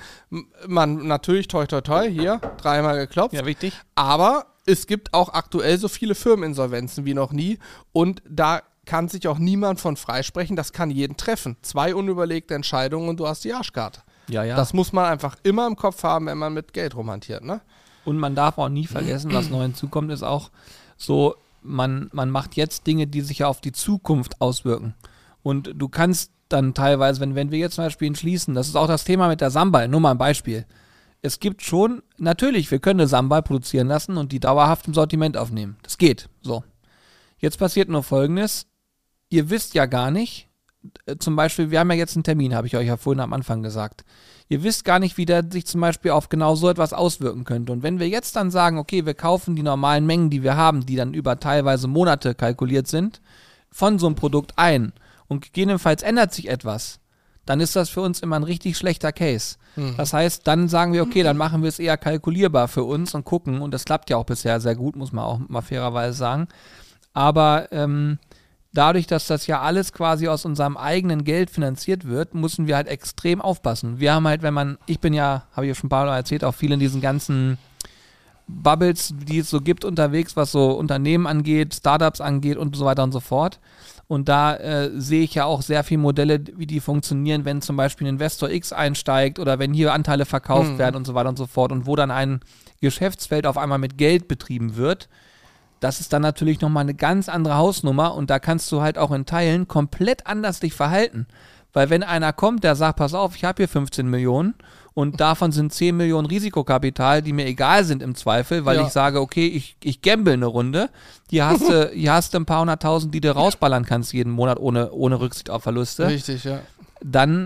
man natürlich, toi, hier, 3-mal geklopft. Ja, wichtig. Aber es gibt auch aktuell so viele Firmeninsolvenzen wie noch nie. Und da kann sich auch niemand von freisprechen. Das kann jeden treffen. 2 unüberlegte Entscheidungen und du hast die Arschkarte. Ja. Das muss man einfach immer im Kopf haben, wenn man mit Geld rumhantiert, ne? Und man darf auch nie vergessen, was neu hinzukommt, ist auch so, man macht jetzt Dinge, die sich ja auf die Zukunft auswirken. Und du kannst dann teilweise, wenn wir jetzt zum Beispiel entschließen, das ist auch das Thema mit der Sambal, nur mal ein Beispiel. Es gibt schon, natürlich, wir können eine Sambal produzieren lassen und die dauerhaft im Sortiment aufnehmen. Das geht, so. Jetzt passiert nur Folgendes, ihr wisst ja gar nicht, zum Beispiel, wir haben ja jetzt einen Termin, habe ich euch ja vorhin am Anfang gesagt. Ihr wisst gar nicht, wie der sich zum Beispiel auf genau so etwas auswirken könnte. Und wenn wir jetzt dann sagen, okay, wir kaufen die normalen Mengen, die wir haben, die dann über teilweise Monate kalkuliert sind, von so einem Produkt ein und gegebenenfalls ändert sich etwas, dann ist das für uns immer ein richtig schlechter Case. Das heißt, dann sagen wir, okay, dann machen wir es eher kalkulierbar für uns und gucken, und das klappt ja auch bisher sehr gut, muss man auch mal fairerweise sagen. Aber dadurch, dass das ja alles quasi aus unserem eigenen Geld finanziert wird, müssen wir halt extrem aufpassen. Wir haben halt, ich bin ja, habe ich ja schon ein paar Mal erzählt, auch viel in diesen ganzen Bubbles, die es so gibt unterwegs, was so Unternehmen angeht, Startups angeht und so weiter und so fort. Und da sehe ich ja auch sehr viele Modelle, wie die funktionieren, wenn zum Beispiel ein Investor X einsteigt oder wenn hier Anteile verkauft werden und so weiter und so fort und wo dann ein Geschäftsfeld auf einmal mit Geld betrieben wird. Das ist dann natürlich nochmal eine ganz andere Hausnummer und da kannst du halt auch in Teilen komplett anders dich verhalten. Weil wenn einer kommt, der sagt, pass auf, ich habe hier 15 Millionen und davon sind 10 Millionen Risikokapital, die mir egal sind im Zweifel, weil ich sage, okay, ich gamble eine Runde, hier hast du ein paar 100.000, die du rausballern kannst jeden Monat ohne Rücksicht auf Verluste. Richtig, ja. Dann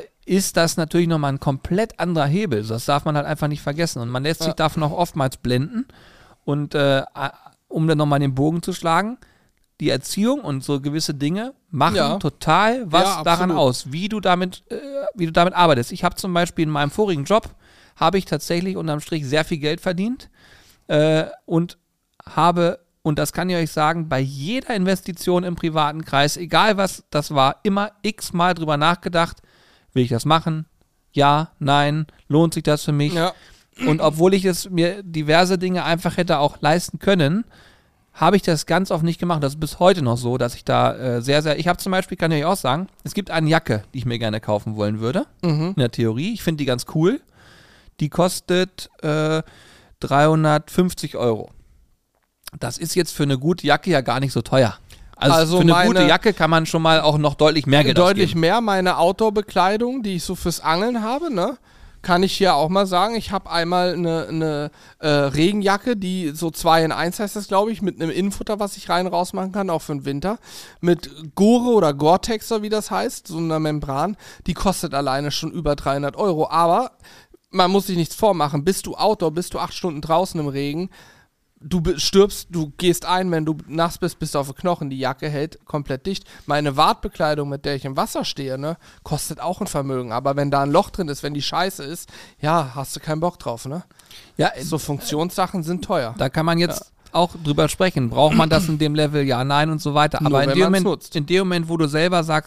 ist das natürlich nochmal ein komplett anderer Hebel. Das darf man halt einfach nicht vergessen. Und man lässt sich davon auch oftmals blenden und um dann nochmal den Bogen zu schlagen, die Erziehung und so gewisse Dinge machen total was daran aus, wie du damit arbeitest. Ich habe zum Beispiel in meinem vorigen Job, habe ich tatsächlich unterm Strich sehr viel Geld verdient und das kann ich euch sagen, bei jeder Investition im privaten Kreis, egal was das war, immer x-mal drüber nachgedacht, will ich das machen? Ja, nein, lohnt sich das für mich? Ja. Und obwohl ich es mir diverse Dinge einfach hätte auch leisten können, habe ich das ganz oft nicht gemacht. Das ist bis heute noch so, dass ich da ich habe zum Beispiel, kann ich euch auch sagen, es gibt eine Jacke, die ich mir gerne kaufen wollen würde, in der Theorie. Ich finde die ganz cool. Die kostet 350 €. Das ist jetzt für eine gute Jacke ja gar nicht so teuer. Also für eine gute Jacke kann man schon mal auch noch deutlich mehr Geld ausgeben. Deutlich mehr. Meine Outdoor-Bekleidung, die ich so fürs Angeln habe, ne? Kann ich hier auch mal sagen, ich habe einmal eine Regenjacke, die so 2 in 1 heißt das, glaube ich, mit einem Innenfutter, was ich rein raus machen kann, auch für den Winter. Mit Gore oder Gore-Tex, wie das heißt, so einer Membran. Die kostet alleine schon über 300 €. Aber man muss sich nichts vormachen. Bist du Outdoor, bist du 8 Stunden draußen im Regen, du stirbst, du gehst ein, wenn du nass bist du auf den Knochen, die Jacke hält komplett dicht. Meine Wartbekleidung, mit der ich im Wasser stehe, ne, kostet auch ein Vermögen, aber wenn da ein Loch drin ist, wenn die scheiße ist, ja, hast du keinen Bock drauf, ne? Ja, so Funktionssachen sind teuer. Da kann man jetzt auch drüber sprechen. Braucht man das in dem Level? Ja, nein und so weiter. Nur Aber in dem Moment, wo du selber sagst,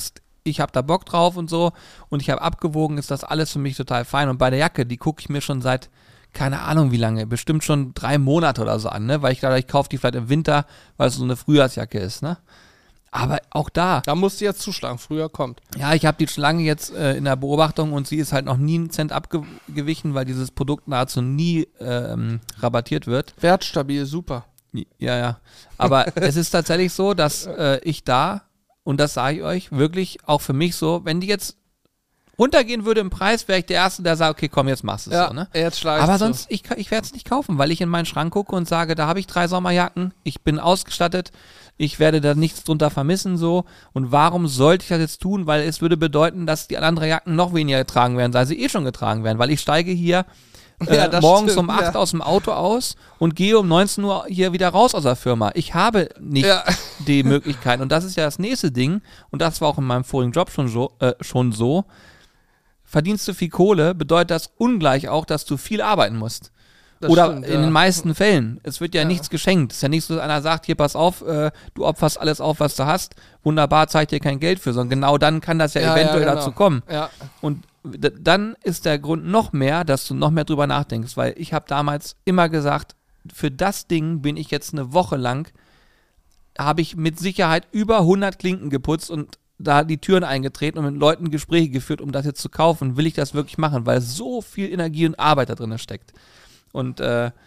ich habe da Bock drauf und so und ich habe abgewogen, ist das alles für mich total fein. Und bei der Jacke, die gucke ich mir schon seit, keine Ahnung wie lange, bestimmt schon 3 Monate oder so an, ne? Weil ich glaube, ich kaufe die vielleicht im Winter, weil es so eine Frühjahrsjacke ist, ne? Aber auch da. Da musst du jetzt zuschlagen, früher kommt. Ja, ich habe die schon lange jetzt in der Beobachtung und sie ist halt noch nie einen Cent abgewichen, weil dieses Produkt nahezu nie rabattiert wird. Wertstabil, super. Ja. Aber es ist tatsächlich so, dass ich da, und das sage ich euch, wirklich auch für mich so, wenn die jetzt runtergehen würde im Preis, wäre ich der Erste, der sagt, okay, komm, jetzt machst du es so, ne? Jetzt schlage ich Aber zu. sonst, ich werde es nicht kaufen, weil ich in meinen Schrank gucke und sage, da habe ich 3 Sommerjacken, ich bin ausgestattet, ich werde da nichts drunter vermissen so. Und warum sollte ich das jetzt tun? Weil es würde bedeuten, dass die anderen Jacken noch weniger getragen werden, weil sie schon getragen werden. Weil ich steige hier morgens um 8 aus dem Auto aus und gehe um 19 Uhr hier wieder raus aus der Firma. Ich habe nicht die Möglichkeit. Und das ist ja das nächste Ding. Und das war auch in meinem vorigen Job schon so. Verdienst du viel Kohle, bedeutet das ungleich auch, dass du viel arbeiten musst. Oder stimmt, in den meisten Fällen. Es wird ja nichts geschenkt. Es ist ja nicht so, dass einer sagt, hier pass auf, du opferst alles auf, was du hast. Wunderbar, zeigt dir kein Geld für, sondern genau dann kann das ja eventuell genau. dazu kommen. Ja. Und dann ist der Grund noch mehr, dass du noch mehr drüber nachdenkst, weil ich habe damals immer gesagt, für das Ding bin ich jetzt eine Woche lang, habe ich mit Sicherheit über 100 Klinken geputzt und da die Türen eingetreten und mit Leuten Gespräche geführt, um das jetzt zu kaufen. Will ich das wirklich machen, weil so viel Energie und Arbeit da drin steckt. Und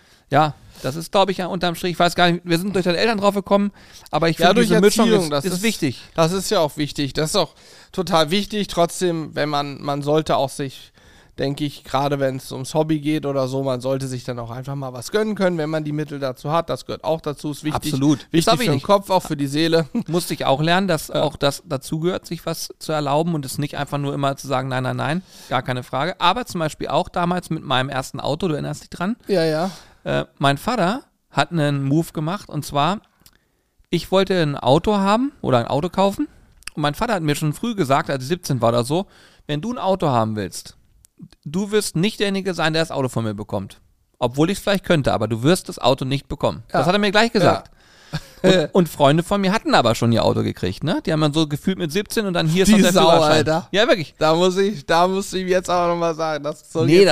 das ist, glaube ich, ja unterm Strich, ich weiß gar nicht, wir sind durch deine Eltern drauf gekommen, aber ich finde, diese Mischung ist wichtig. Das ist ja auch wichtig. Das ist auch total wichtig. Trotzdem, wenn man sollte auch sich, denke ich, gerade wenn es ums Hobby geht oder so, man sollte sich dann auch einfach mal was gönnen können, wenn man die Mittel dazu hat. Das gehört auch dazu, ist wichtig. Absolut. Wichtig für den Kopf, auch für die Seele. Musste ich auch lernen, dass auch das dazu gehört, sich was zu erlauben und es nicht einfach nur immer zu sagen, nein, gar keine Frage. Aber zum Beispiel auch damals mit meinem ersten Auto, du erinnerst dich dran? Ja. Mein Vater hat einen Move gemacht und zwar, ich wollte ein Auto haben oder ein Auto kaufen und mein Vater hat mir schon früh gesagt, als ich 17 war oder so, wenn du ein Auto haben willst, du wirst nicht derjenige sein, der das Auto von mir bekommt. Obwohl ich es vielleicht könnte, aber du wirst das Auto nicht bekommen. Ja. Das hat er mir gleich gesagt. Ja. Und Freunde von mir hatten aber schon ihr Auto gekriegt, ne? Die haben dann so gefühlt mit 17 und dann hier ist noch der Führerschein. Alter. Ja, wirklich. Da muss ich ihm jetzt auch nochmal sagen, das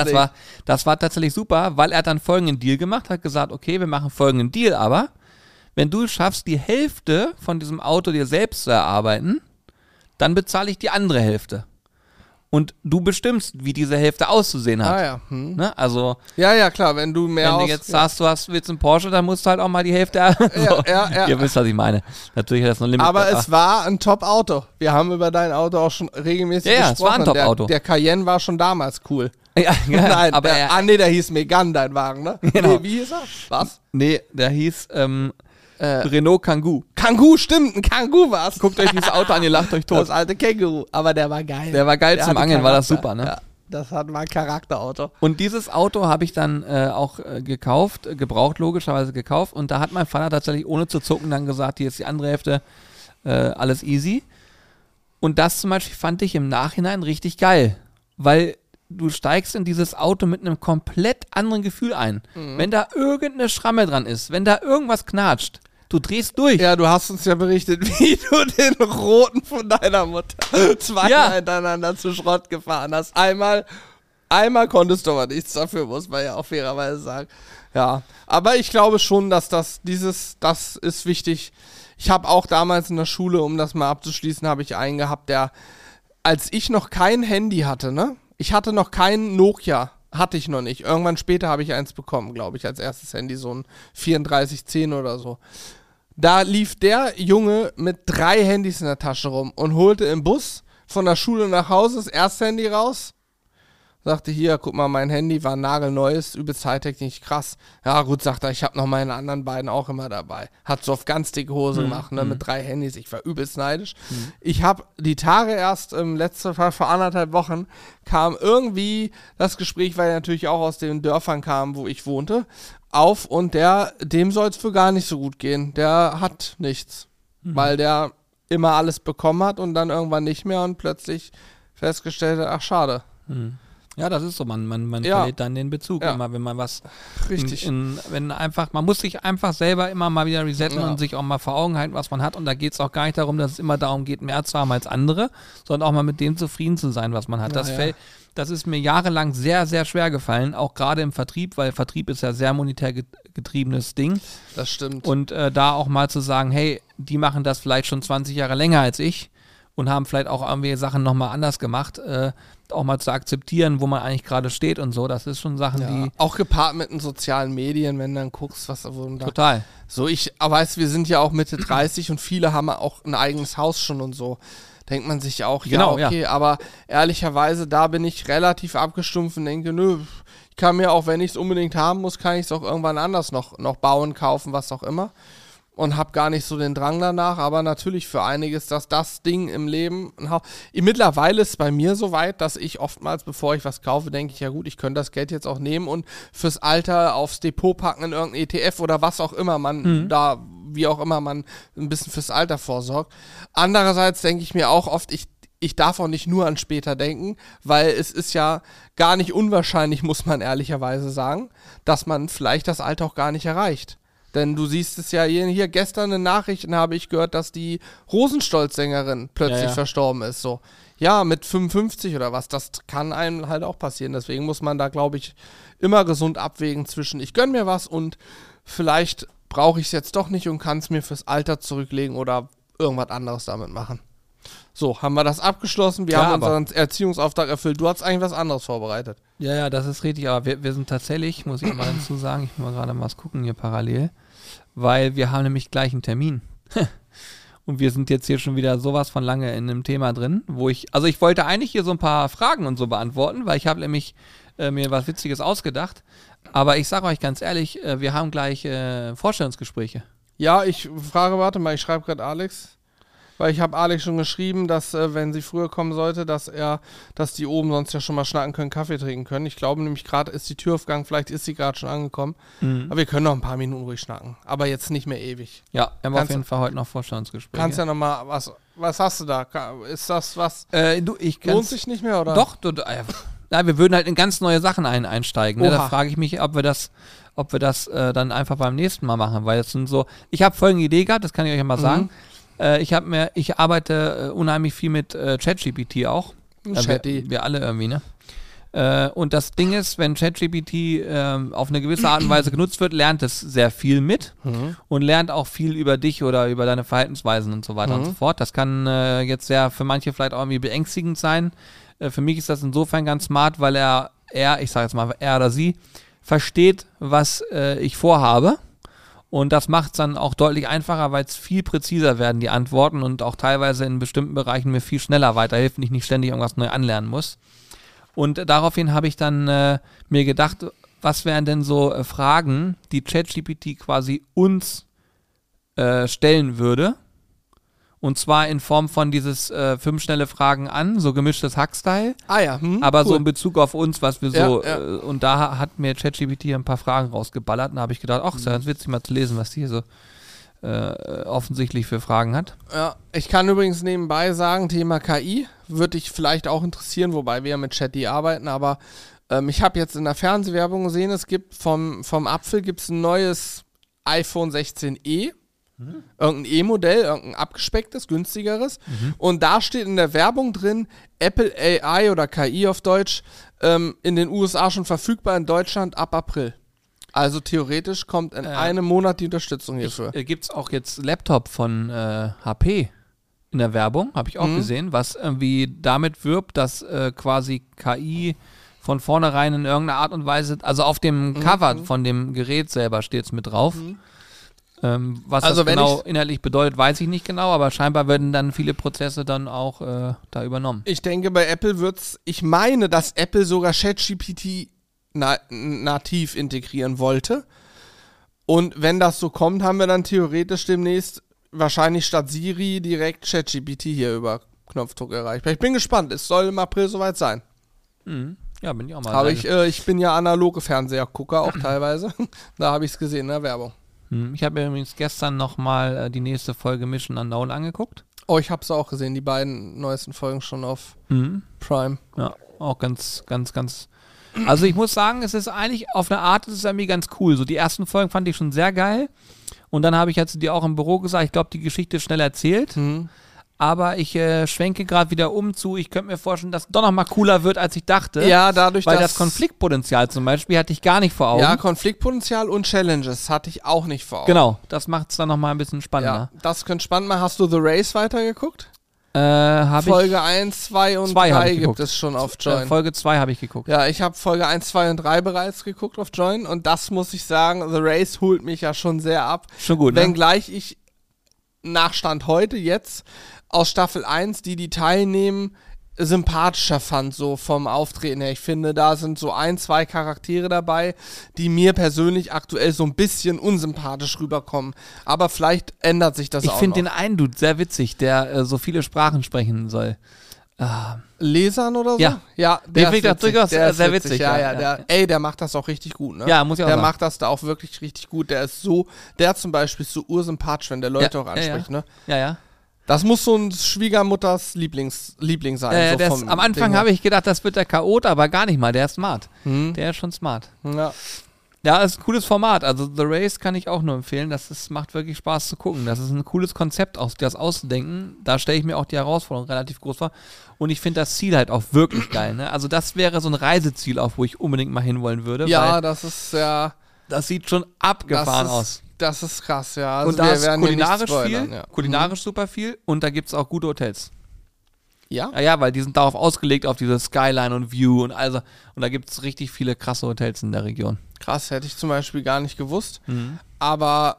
war tatsächlich super, weil er hat dann folgenden Deal gemacht, hat gesagt, okay, wir machen folgenden Deal, aber wenn du schaffst, die Hälfte von diesem Auto dir selbst zu erarbeiten, dann bezahle ich die andere Hälfte. Und du bestimmst, wie diese Hälfte auszusehen hat. Ah ja. Ne? Also, ja, klar, wenn du jetzt sagst, willst einen Porsche, dann musst du halt auch mal die Hälfte. Ja. Ihr wisst, was ich meine. Natürlich hat das noch Limit. Aber es war ein Top-Auto. Wir haben über dein Auto auch schon regelmäßig gesprochen. Ja, es war ein Top-Auto. Der Cayenne war schon damals cool. Ja, Nein, aber der hieß Megane, dein Wagen, ne? Genau. Nee, wie hieß er? Was? Nee, der hieß Renault Kangoo. Kangoo, stimmt, ein Kangoo war's. Guckt euch dieses Auto an, ihr lacht euch tot. Das alte Känguru, aber der war geil. Der war geil zum Angeln, war das super, ne? Ja, das war ein Charakterauto. Und dieses Auto habe ich dann auch gekauft, gebraucht logischerweise gekauft und da hat mein Vater tatsächlich ohne zu zucken dann gesagt, hier ist die andere Hälfte, alles easy. Und das zum Beispiel fand ich im Nachhinein richtig geil, weil du steigst in dieses Auto mit einem komplett anderen Gefühl ein. Mhm. Wenn da irgendeine Schramme dran ist, wenn da irgendwas knatscht, du drehst durch. Ja, du hast uns ja berichtet, wie du den roten von deiner Mutter zweimal hintereinander zu Schrott gefahren hast. Einmal konntest du aber nichts dafür, muss man ja auch fairerweise sagen. Ja, aber ich glaube schon, dass das ist wichtig. Ich habe auch damals in der Schule, um das mal abzuschließen, habe ich einen gehabt, der, als ich noch kein Handy hatte, ne? Ich hatte noch kein Nokia, hatte ich noch nicht. Irgendwann später habe ich eins bekommen, glaube ich, als erstes Handy, so ein 3410 oder so. Da lief der Junge mit 3 Handys in der Tasche rum und holte im Bus von der Schule nach Hause das erste Handy raus. Sagte, hier, guck mal, mein Handy war nagelneues, übelst Hightech, krass. Ja gut, sagt er, ich habe noch meine anderen beiden auch immer dabei. Hat so auf ganz dicke Hose gemacht, ne, mit 3 Handys. Ich war übelst neidisch. Ich habe die Tage erst, letzte Fall vor 1,5 Wochen, kam irgendwie das Gespräch, weil er natürlich auch aus den Dörfern kam, wo ich wohnte, auf und dem soll es für gar nicht so gut gehen. Der hat nichts, weil der immer alles bekommen hat und dann irgendwann nicht mehr und plötzlich festgestellt hat, ach schade. Ja, das ist so, man Ja. verliert dann den Bezug Ja. immer, wenn man was Richtig. man muss sich einfach selber immer mal wieder resetten Ja. und sich auch mal vor Augen halten, was man hat. Und da geht es auch gar nicht darum, dass es immer darum geht, mehr zu haben als andere, sondern auch mal mit dem zufrieden zu sein, was man hat. Das ist mir jahrelang sehr, sehr schwer gefallen, auch gerade im Vertrieb, weil Vertrieb ist ja sehr monetär getriebenes Ding. Das stimmt. Und da auch mal zu sagen, hey, die machen das vielleicht schon 20 Jahre länger als ich und haben vielleicht auch irgendwie Sachen nochmal anders gemacht, auch mal zu akzeptieren, wo man eigentlich gerade steht und so, das ist schon Sachen, die... Auch gepaart mit den sozialen Medien, wenn du dann guckst, Total. So, ich weiß, wir sind ja auch Mitte 30 und viele haben auch ein eigenes Haus schon und so. Denkt man sich auch, Genau, ja, okay, aber ehrlicherweise, da bin ich relativ abgestumpft und denke, nö, ich kann mir auch, wenn ich es unbedingt haben muss, kann ich es auch irgendwann anders noch bauen, kaufen, was auch immer. Und habe gar nicht so den Drang danach, aber natürlich für einige ist das Ding im Leben. Mittlerweile ist es bei mir so weit, dass ich oftmals, bevor ich was kaufe, denke ich, ja gut, ich könnte das Geld jetzt auch nehmen und fürs Alter aufs Depot packen in irgendein ETF oder was auch immer man wie auch immer man ein bisschen fürs Alter vorsorgt. Andererseits denke ich mir auch oft, ich darf auch nicht nur an später denken, weil es ist ja gar nicht unwahrscheinlich, muss man ehrlicherweise sagen, dass man vielleicht das Alter auch gar nicht erreicht. Denn du siehst es ja hier gestern in Nachrichten habe ich gehört, dass die Rosenstolz-Sängerin plötzlich verstorben ist. So. Ja, mit 55 oder was. Das kann einem halt auch passieren. Deswegen muss man da, glaube ich, immer gesund abwägen zwischen ich gönn mir was und vielleicht brauche ich es jetzt doch nicht und kann es mir fürs Alter zurücklegen oder irgendwas anderes damit machen. So, haben wir das abgeschlossen. Wir haben unseren Erziehungsauftrag erfüllt. Du hast eigentlich was anderes vorbereitet. Ja, das ist richtig. Aber wir sind tatsächlich, muss ich auch mal dazu sagen, ich muss mal gerade mal was gucken hier parallel, weil wir haben nämlich gleich einen Termin. Und wir sind jetzt hier schon wieder sowas von lange in einem Thema drin, ich wollte eigentlich hier so ein paar Fragen und so beantworten, weil ich habe nämlich mir was Witziges ausgedacht. Aber ich sage euch ganz ehrlich, wir haben gleich Vorstellungsgespräche. Ja, ich frage, ich schreibe gerade Alex. Weil ich habe Alex schon geschrieben, dass wenn sie früher kommen sollte, dass die oben sonst ja schon mal schnacken können, Kaffee trinken können. Ich glaube nämlich gerade ist die Tür aufgegangen, vielleicht ist sie gerade schon angekommen. Aber wir können noch ein paar Minuten ruhig schnacken. Aber jetzt nicht mehr ewig. Ja, wir haben auf jeden Fall heute noch Vorstellungsgespräche. Kannst ja nochmal, was hast du da? Ist das was? Lohnt sich nicht mehr, oder? Doch, wir würden halt in ganz neue Sachen einsteigen. Ne? Da frage ich mich, ob wir das dann einfach beim nächsten Mal machen, weil es sind so, ich habe folgende Idee gehabt, das kann ich euch ja mal sagen. Ich arbeite unheimlich viel mit ChatGPT auch. Wir alle irgendwie, ne? Und das Ding ist, wenn ChatGPT auf eine gewisse Art und Weise genutzt wird, lernt es sehr viel mit und lernt auch viel über dich oder über deine Verhaltensweisen und so weiter und so fort. Das kann jetzt für manche vielleicht auch irgendwie beängstigend sein. Für mich ist das insofern ganz smart, weil ich sage jetzt mal, er oder sie versteht, was ich vorhabe. Und das macht es dann auch deutlich einfacher, weil es viel präziser werden, die Antworten, und auch teilweise in bestimmten Bereichen mir viel schneller weiterhilft und ich nicht ständig irgendwas neu anlernen muss. Und daraufhin habe ich dann mir gedacht, was wären denn so Fragen, die ChatGPT quasi uns stellen würde. Und zwar in Form von dieses 5 schnelle Fragen an, so gemischtes Hack-Style. Aber cool. So in Bezug auf uns, was wir so, und da hat mir ChatGPT ein paar Fragen rausgeballert. Und da habe ich gedacht, ist ja ganz witzig mal zu lesen, was die hier so offensichtlich für Fragen hat. Ja, ich kann übrigens nebenbei sagen, Thema KI würde dich vielleicht auch interessieren, wobei wir ja mit ChatGPT arbeiten, aber ich habe jetzt in der Fernsehwerbung gesehen, es gibt vom Apfel gibt's ein neues iPhone 16e. Irgendein E-Modell, irgendein abgespecktes, günstigeres. Und da steht in der Werbung drin, Apple AI oder KI auf Deutsch, in den USA schon verfügbar, in Deutschland ab April. Also theoretisch kommt in einem Monat die Unterstützung hierfür. Gibt es auch jetzt Laptop von HP in der Werbung, habe ich auch gesehen, was irgendwie damit wirbt, dass quasi KI von vornherein in irgendeiner Art und Weise, also auf dem Cover von dem Gerät selber steht es mit drauf. Was also das genau inhaltlich bedeutet, weiß ich nicht genau, aber scheinbar werden dann viele Prozesse dann auch da übernommen. Ich denke, bei Apple ich meine, dass Apple sogar ChatGPT nativ integrieren wollte. Und wenn das so kommt, haben wir dann theoretisch demnächst wahrscheinlich statt Siri direkt ChatGPT hier über Knopfdruck erreichbar. Ich bin gespannt, es soll im April soweit sein. Ja, bin ich auch mal. Aber ich bin ja analoge Fernsehergucker auch teilweise. Da habe ich es gesehen in der Werbung. Ich habe mir übrigens gestern nochmal die nächste Folge Mission Unknown angeguckt. Oh, ich habe es auch gesehen, die beiden neuesten Folgen schon auf Prime. Ja, auch ganz. Also ich muss sagen, es ist eigentlich auf eine Art, es ist irgendwie ganz cool. So die ersten Folgen fand ich schon sehr geil. Und dann habe ich jetzt dir auch im Büro gesagt, ich glaube, die Geschichte ist schnell erzählt. Aber ich schwenke gerade wieder zu. Ich könnte mir vorstellen, dass es doch noch mal cooler wird, als ich dachte. Ja, dadurch, weil das Konfliktpotenzial zum Beispiel hatte ich gar nicht vor Augen. Ja, Konfliktpotenzial und Challenges hatte ich auch nicht vor Augen. Genau, das macht es dann noch mal ein bisschen spannender. Ja, das könnte spannend machen. Hast du The Race weitergeguckt? Folge 1, 2 und 3 gibt es schon auf Join. Folge 2 habe ich geguckt. Ja, ich habe Folge 1, 2 und 3 bereits geguckt auf Join und das muss ich sagen, The Race holt mich ja schon sehr ab. Schon gut, Wenngleich ich nach Stand heute jetzt aus Staffel 1, die teilnehmen, sympathischer fand, so vom Auftreten her. Ich finde, da sind so 1, 2 Charaktere dabei, die mir persönlich aktuell so ein bisschen unsympathisch rüberkommen. Aber vielleicht ändert sich das auch noch. Ich finde den einen Dude sehr witzig, der so viele Sprachen sprechen soll. Lesern oder so? Ja, der finde ich durchaus sehr witzig. Der macht das auch richtig gut, ne? Ja, muss ich auch sagen. Der macht das da auch wirklich richtig gut. Der zum Beispiel ist so ursympathisch, wenn der Leute auch anspricht, ne? Ja. Das muss so ein Schwiegermutters Liebling sein. So am Anfang habe ich gedacht, das wird der Chaot, aber gar nicht mal. Der ist smart. Der ist schon smart. Ja, ist ein cooles Format. Also The Race kann ich auch nur empfehlen. Macht wirklich Spaß zu gucken. Das ist ein cooles Konzept, das auszudenken. Da stelle ich mir auch die Herausforderung relativ groß vor. Und ich finde das Ziel halt auch wirklich geil. Ne? Also das wäre so ein Reiseziel, auf wo ich unbedingt mal hinwollen würde. Ja, das ist ja... Das sieht schon abgefahren aus. Das ist krass, ja. Also und da ist kulinarisch viel, kulinarisch super viel und da gibt es auch gute Hotels. Ja? Ja, weil die sind darauf ausgelegt, auf diese Skyline und View und da gibt es richtig viele krasse Hotels in der Region. Krass, hätte ich zum Beispiel gar nicht gewusst. Aber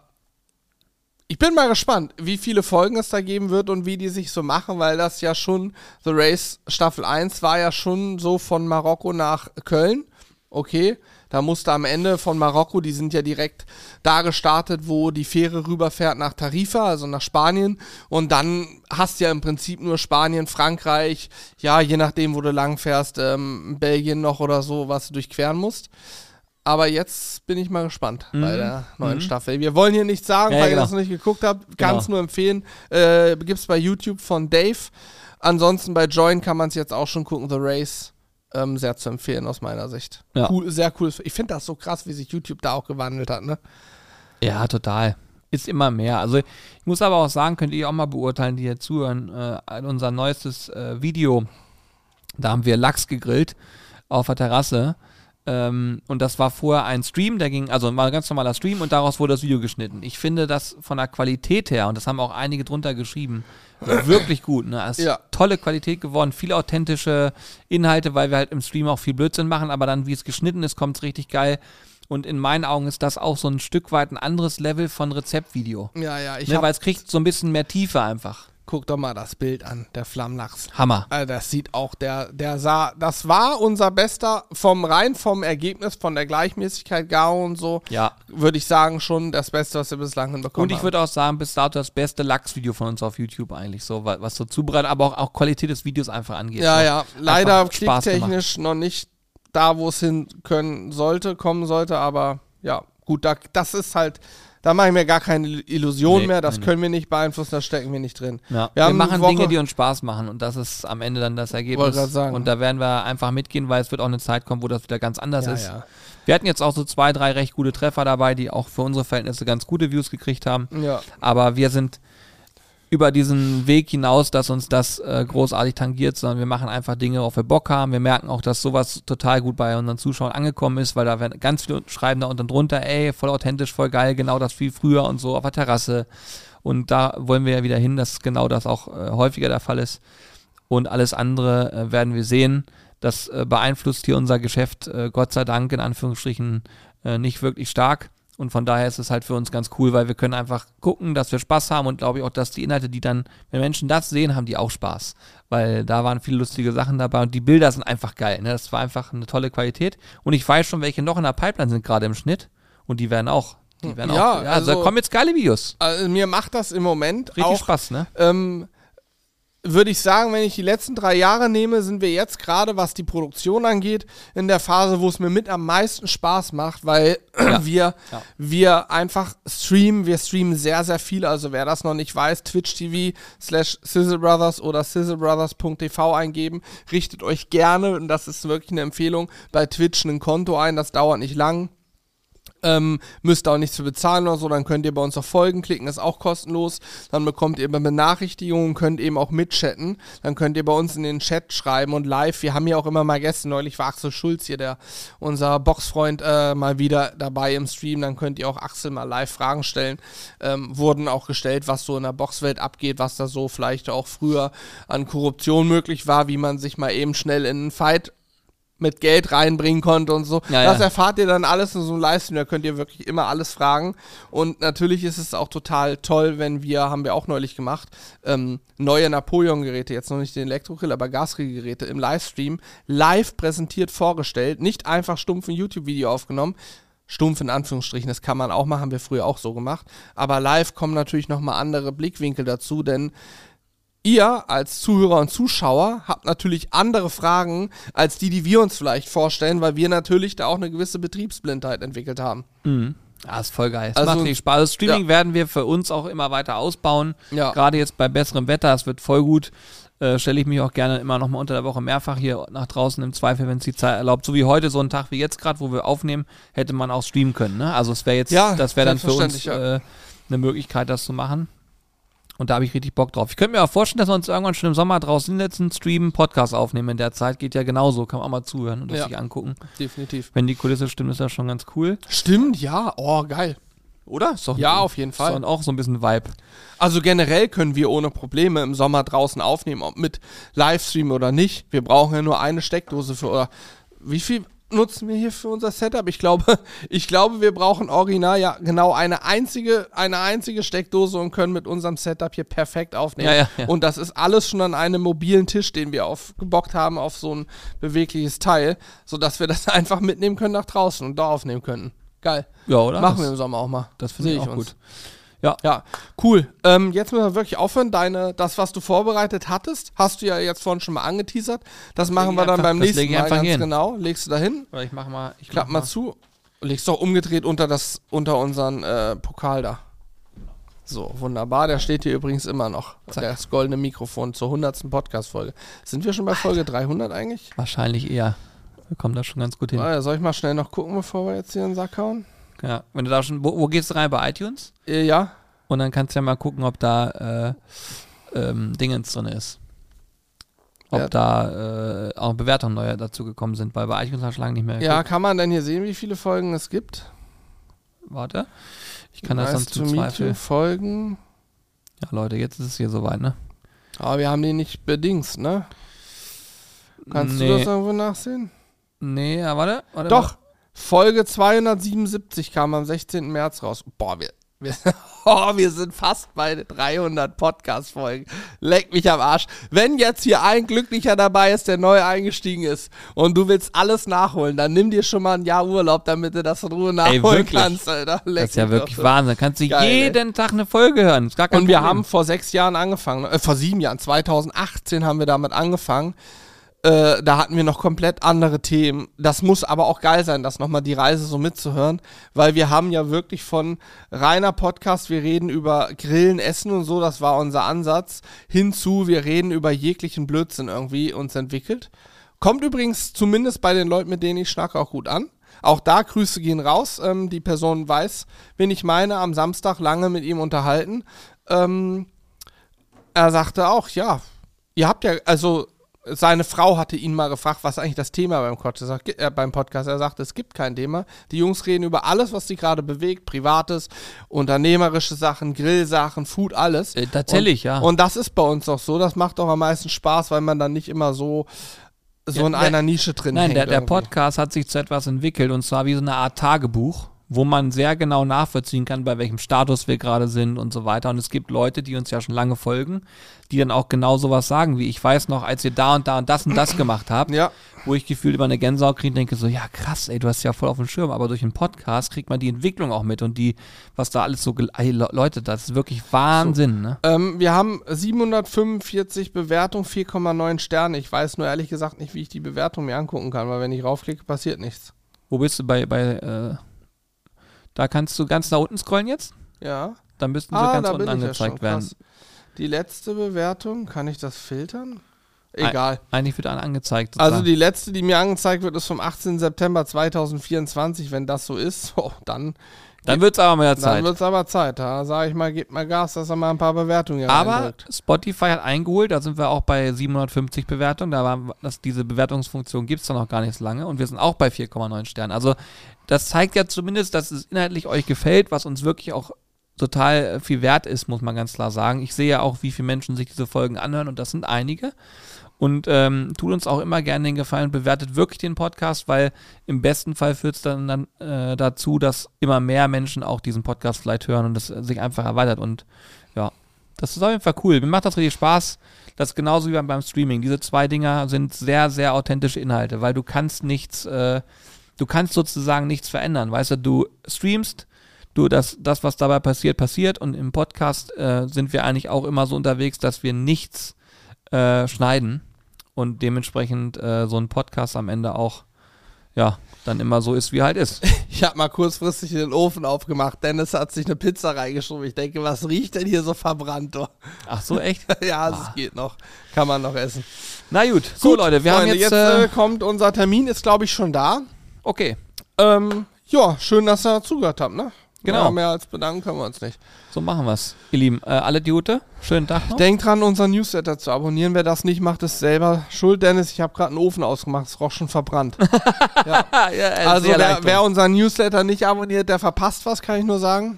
ich bin mal gespannt, wie viele Folgen es da geben wird und wie die sich so machen, weil das ja schon, The Race Staffel 1 war ja schon so von Marokko nach Köln. Okay, da musste am Ende von Marokko, die sind ja direkt da gestartet, wo die Fähre rüberfährt nach Tarifa, also nach Spanien. Und dann hast du ja im Prinzip nur Spanien, Frankreich, ja, je nachdem, wo du lang fährst, Belgien noch oder so, was du durchqueren musst. Aber jetzt bin ich mal gespannt bei der neuen Staffel. Wir wollen hier nichts sagen, weil ihr das noch nicht geguckt habt. Kann's nur empfehlen. Gibt's bei YouTube von Dave. Ansonsten bei Join kann man es jetzt auch schon gucken, The Race. Sehr zu empfehlen aus meiner Sicht. Ja. Cool, sehr cool. Ich finde das so krass, wie sich YouTube da auch gewandelt hat, ne? Ja, total. Ist immer mehr. Also ich muss aber auch sagen, könnt ihr auch mal beurteilen, die hier zuhören, unser neuestes Video, da haben wir Lachs gegrillt auf der Terrasse. Und das war vorher ein Stream, war ein ganz normaler Stream und daraus wurde das Video geschnitten. Ich finde das von der Qualität her, und das haben auch einige drunter geschrieben, wirklich gut. Ne? Es ist tolle Qualität geworden, viele authentische Inhalte, weil wir halt im Stream auch viel Blödsinn machen, aber dann, wie es geschnitten ist, kommt es richtig geil. Und in meinen Augen ist das auch so ein Stück weit ein anderes Level von Rezeptvideo. Ja, weil es kriegt so ein bisschen mehr Tiefe einfach. Guck doch mal das Bild an, der Flammlachs. Hammer. Also das sieht auch, das war unser bester, vom Ergebnis, von der Gleichmäßigkeit, Gau und so, würde ich sagen, schon das Beste, was wir bislang hinbekommen haben. Und ich würde auch sagen, bis dato das beste Lachsvideo von uns auf YouTube eigentlich, so was so zubereitet, aber auch Qualität des Videos einfach angeht. Ja, leider klicktechnisch noch nicht da, wo es kommen sollte, aber ja, gut, das ist halt... Da mache ich mir gar keine Illusion mehr, das können wir nicht beeinflussen, das stecken wir nicht drin. Ja. Wir machen Dinge, die uns Spaß machen und das ist am Ende dann das Ergebnis. Und da werden wir einfach mitgehen, weil es wird auch eine Zeit kommen, wo das wieder ganz anders ist. Ja. Wir hatten jetzt auch so 2, 3 recht gute Treffer dabei, die auch für unsere Verhältnisse ganz gute Views gekriegt haben. Ja. Aber wir sind über diesen Weg hinaus, dass uns das großartig tangiert, sondern wir machen einfach Dinge, worauf wir Bock haben. Wir merken auch, dass sowas total gut bei unseren Zuschauern angekommen ist, weil da werden ganz viele schreiben da unten drunter, ey, voll authentisch, voll geil, genau das wie früher und so auf der Terrasse. Und da wollen wir ja wieder hin, dass genau das auch häufiger der Fall ist. Und alles andere werden wir sehen. Das beeinflusst hier unser Geschäft, Gott sei Dank, in Anführungsstrichen, nicht wirklich stark. Und von daher ist es halt für uns ganz cool, weil wir können einfach gucken, dass wir Spaß haben und glaube ich auch, dass die Inhalte, die dann, wenn Menschen das sehen, haben die auch Spaß. Weil da waren viele lustige Sachen dabei und die Bilder sind einfach geil. Ne? Das war einfach eine tolle Qualität. Und ich weiß schon, welche noch in der Pipeline sind gerade im Schnitt. Und die werden auch. Also da kommen jetzt geile Videos. Also mir macht das im Moment richtig auch Spaß, ne? würde ich sagen, wenn ich die letzten 3 Jahre nehme, sind wir jetzt gerade, was die Produktion angeht, in der Phase, wo es mir mit am meisten Spaß macht, weil wir einfach streamen. Wir streamen sehr, sehr viel. Also wer das noch nicht weiß, Twitch TV/SizzleBrothers oder sizzlebrothers.tv eingeben. Richtet euch gerne, und das ist wirklich eine Empfehlung, bei Twitch ein Konto ein. Das dauert nicht lang. Müsst auch nichts für bezahlen oder so, dann könnt ihr bei uns auf Folgen klicken, ist auch kostenlos, dann bekommt ihr Benachrichtigungen, könnt eben auch mitchatten, dann könnt ihr bei uns in den Chat schreiben und live, wir haben ja auch immer mal Gäste, neulich war Axel Schulz hier, unser Boxfreund, mal wieder dabei im Stream, dann könnt ihr auch Axel mal live Fragen stellen, wurden auch gestellt, was so in der Boxwelt abgeht, was da so vielleicht auch früher an Korruption möglich war, wie man sich mal eben schnell in einen Fight mit Geld reinbringen konnte und so. Das erfahrt ihr dann alles in so einem Livestream, da könnt ihr wirklich immer alles fragen. Und natürlich ist es auch total toll, wenn haben wir auch neulich gemacht, neue Napoleon-Geräte, jetzt noch nicht den Elektrogrill, aber Gasgrill-Geräte im Livestream, live präsentiert, vorgestellt, nicht einfach stumpf ein YouTube-Video aufgenommen, stumpf in Anführungsstrichen, das kann man auch machen, haben wir früher auch so gemacht, aber live kommen natürlich nochmal andere Blickwinkel dazu, denn ihr als Zuhörer und Zuschauer habt natürlich andere Fragen als die wir uns vielleicht vorstellen, weil wir natürlich da auch eine gewisse Betriebsblindheit entwickelt haben. Mhm. Ja, ist voll geil. Es macht richtig Spaß. Das Streaming werden wir für uns auch immer weiter ausbauen. Ja. Gerade jetzt bei besserem Wetter, es wird voll gut. Stelle ich mich auch gerne immer noch mal unter der Woche mehrfach hier nach draußen im Zweifel, wenn es die Zeit erlaubt. So wie heute, so ein Tag wie jetzt gerade, wo wir aufnehmen, hätte man auch streamen können. Ne? Also es wäre jetzt, das wäre dann für uns eine Möglichkeit, das zu machen. Und da habe ich richtig Bock drauf. Ich könnte mir auch vorstellen, dass wir uns irgendwann schon im Sommer draußen hinsetzen, streamen, Podcast aufnehmen. In der Zeit geht ja genauso. Kann man auch mal zuhören und das sich angucken. Definitiv. Wenn die Kulisse stimmt, ist das schon ganz cool. Stimmt, ja. Oh, geil. Oder? Ist doch auf jeden Fall. Ist auch so ein bisschen Vibe. Also generell können wir ohne Probleme im Sommer draußen aufnehmen, ob mit Livestream oder nicht. Wir brauchen ja nur eine Steckdose für, oder wie viel nutzen wir hier für unser Setup? Ich glaube, wir brauchen original genau eine einzige Steckdose und können mit unserem Setup hier perfekt aufnehmen. Ja. Und das ist alles schon an einem mobilen Tisch, den wir aufgebockt haben auf so ein bewegliches Teil, sodass wir das einfach mitnehmen können nach draußen und da aufnehmen könnten. Geil. Ja, oder? Machen wir im Sommer auch mal. Das finde ich auch gut. Ja, cool. Jetzt müssen wir wirklich aufhören. Das, was du vorbereitet hattest, hast du ja jetzt vorhin schon mal angeteasert. Das machen wir dann beim nächsten Mal ganz genau. Legst du da hin? Oder ich klapp mal zu. Legst doch umgedreht unter unseren Pokal da. So, wunderbar. Der steht hier übrigens immer noch. Das goldene Mikrofon zur 100. Podcast-Folge. Sind wir schon bei Folge 300 eigentlich? Wahrscheinlich eher. Wir kommen da schon ganz gut hin. Soll ich mal schnell noch gucken, bevor wir jetzt hier in den Sack hauen? Ja, wenn du da schon, wo gehst du rein? Bei iTunes? Ja. Und dann kannst du ja mal gucken, ob da Dingens drin ist. Ob da auch Bewertungen neu dazu gekommen sind, weil bei iTunes habe ich lange nicht mehr geguckt. Ja, kann man denn hier sehen, wie viele Folgen es gibt? Warte. Ich kann das sonst im Zweifel. Folgen. Ja, Leute, jetzt ist es hier soweit, ne? Aber wir haben die nicht bedingst, ne? Kannst du das irgendwo nachsehen? Nee, ja, warte. Doch. Folge 277 kam am 16. März raus. Boah, wir sind fast bei 300 Podcast-Folgen. Leck mich am Arsch. Wenn jetzt hier ein Glücklicher dabei ist, der neu eingestiegen ist und du willst alles nachholen, dann nimm dir schon mal ein Jahr Urlaub, damit du das in Ruhe nachholen kannst, Alter. Das ist ja wirklich Wahnsinn. Kannst du jeden Tag eine Folge hören. Ist gar kein Problem. Wir haben vor 6 Jahren angefangen, vor 7 Jahren, 2018 haben wir damit angefangen. Da hatten wir noch komplett andere Themen. Das muss aber auch geil sein, das nochmal die Reise so mitzuhören, weil wir haben ja wirklich von reiner Podcast, wir reden über Grillen, Essen und so, das war unser Ansatz, hinzu, wir reden über jeglichen Blödsinn irgendwie uns entwickelt. Kommt übrigens zumindest bei den Leuten, mit denen ich schnacke, auch gut an. Auch da Grüße gehen raus. Die Person weiß, wen ich meine, am Samstag lange mit ihm unterhalten. Er sagte auch, ja, ihr habt ja, also seine Frau hatte ihn mal gefragt, was eigentlich das Thema beim Podcast. Er sagte, es gibt kein Thema. Die Jungs reden über alles, was sie gerade bewegt. Privates, unternehmerische Sachen, Grillsachen, Food, alles. Tatsächlich, ja. Und das ist bei uns auch so. Das macht auch am meisten Spaß, weil man dann nicht immer so in einer Nische drin hängt. Nein, der Podcast hat sich zu etwas entwickelt. Und zwar wie so eine Art Tagebuch, wo man sehr genau nachvollziehen kann, bei welchem Status wir gerade sind und so weiter. Und es gibt Leute, die uns ja schon lange folgen, die dann auch genau sowas sagen, wie ich weiß noch, als ihr da und das gemacht habt, wo ich gefühlt über eine Gänsehaut kriege und denke so, ja krass, ey, du hast ja voll auf dem Schirm, aber durch einen Podcast kriegt man die Entwicklung auch mit und die, was da alles so, ey, Leute, das ist wirklich Wahnsinn, ne? Wir haben 745 Bewertungen, 4,9 Sterne. Ich weiß nur ehrlich gesagt nicht, wie ich die Bewertung mir angucken kann, weil wenn ich raufklicke, passiert nichts. Wo bist du da kannst du ganz nach unten scrollen jetzt? Ja. Dann müssten sie ganz unten angezeigt werden. Die letzte Bewertung, kann ich das filtern? Egal. Eigentlich wird angezeigt. Sozusagen. Also die letzte, die mir angezeigt wird, ist vom 18. September 2024. Wenn das so ist, dann wird es aber mehr Zeit. Dann wird es aber Zeit. Da sage ich mal, gebt mal Gas, dass er mal ein paar Bewertungen hier Aber reindrückt. Spotify hat eingeholt, da sind wir auch bei 750 Bewertungen. Diese Bewertungsfunktion gibt es da noch gar nicht so lange. Und wir sind auch bei 4,9 Sternen. Also das zeigt ja zumindest, dass es inhaltlich euch gefällt, was uns wirklich auch total viel wert ist, muss man ganz klar sagen. Ich sehe ja auch, wie viele Menschen sich diese Folgen anhören und das sind einige. Und tut uns auch immer gerne den Gefallen und bewertet wirklich den Podcast, weil im besten Fall führt es dann dazu, dass immer mehr Menschen auch diesen Podcast vielleicht hören und es sich einfach erweitert. Und ja, das ist auf jeden Fall cool. Mir macht das richtig Spaß. Das ist genauso wie beim Streaming. Diese zwei Dinger sind sehr, sehr authentische Inhalte, weil du kannst sozusagen nichts verändern. Weißt du streamst, das, was dabei passiert und im Podcast sind wir eigentlich auch immer so unterwegs, dass wir nichts schneiden und dementsprechend so ein Podcast am Ende auch dann immer so ist, wie er halt ist. Ich habe mal kurzfristig den Ofen aufgemacht. Dennis hat sich eine Pizza reingeschoben. Ich denke, was riecht denn hier so verbrannt? Oh? Ach so, echt? Ja, es geht noch. Kann man noch essen. Na gut, so Leute, wir Freunde, haben jetzt kommt unser Termin, ist glaube ich schon da. Okay. Ja, schön, dass ihr zugehört habt, ne? Genau. Ja, mehr als bedanken können wir uns nicht. So machen wir es. Ihr Lieben, alle Gute. Schönen Tag noch. Denkt dran, unseren Newsletter zu abonnieren. Wer das nicht macht, ist selber schuld. Dennis, ich habe gerade einen Ofen ausgemacht. Es roch schon verbrannt. Ja. Also wer unseren Newsletter nicht abonniert, der verpasst was, kann ich nur sagen.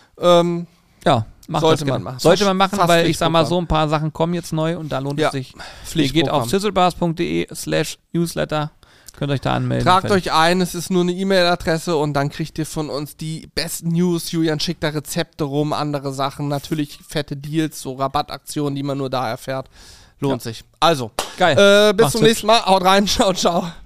Sollte man machen. Sollte man machen, weil ich sag mal, so ein paar Sachen kommen jetzt neu und da lohnt es sich. Ihr geht auf sizzlebars.de/newsletter. Könnt euch da anmelden. Tragt euch ein, es ist nur eine E-Mail-Adresse und dann kriegt ihr von uns die besten News. Julian schickt da Rezepte rum, andere Sachen, natürlich fette Deals, so Rabattaktionen, die man nur da erfährt. Lohnt sich. Also, geil. Bis zum nächsten Mal. Haut rein. Ciao, ciao.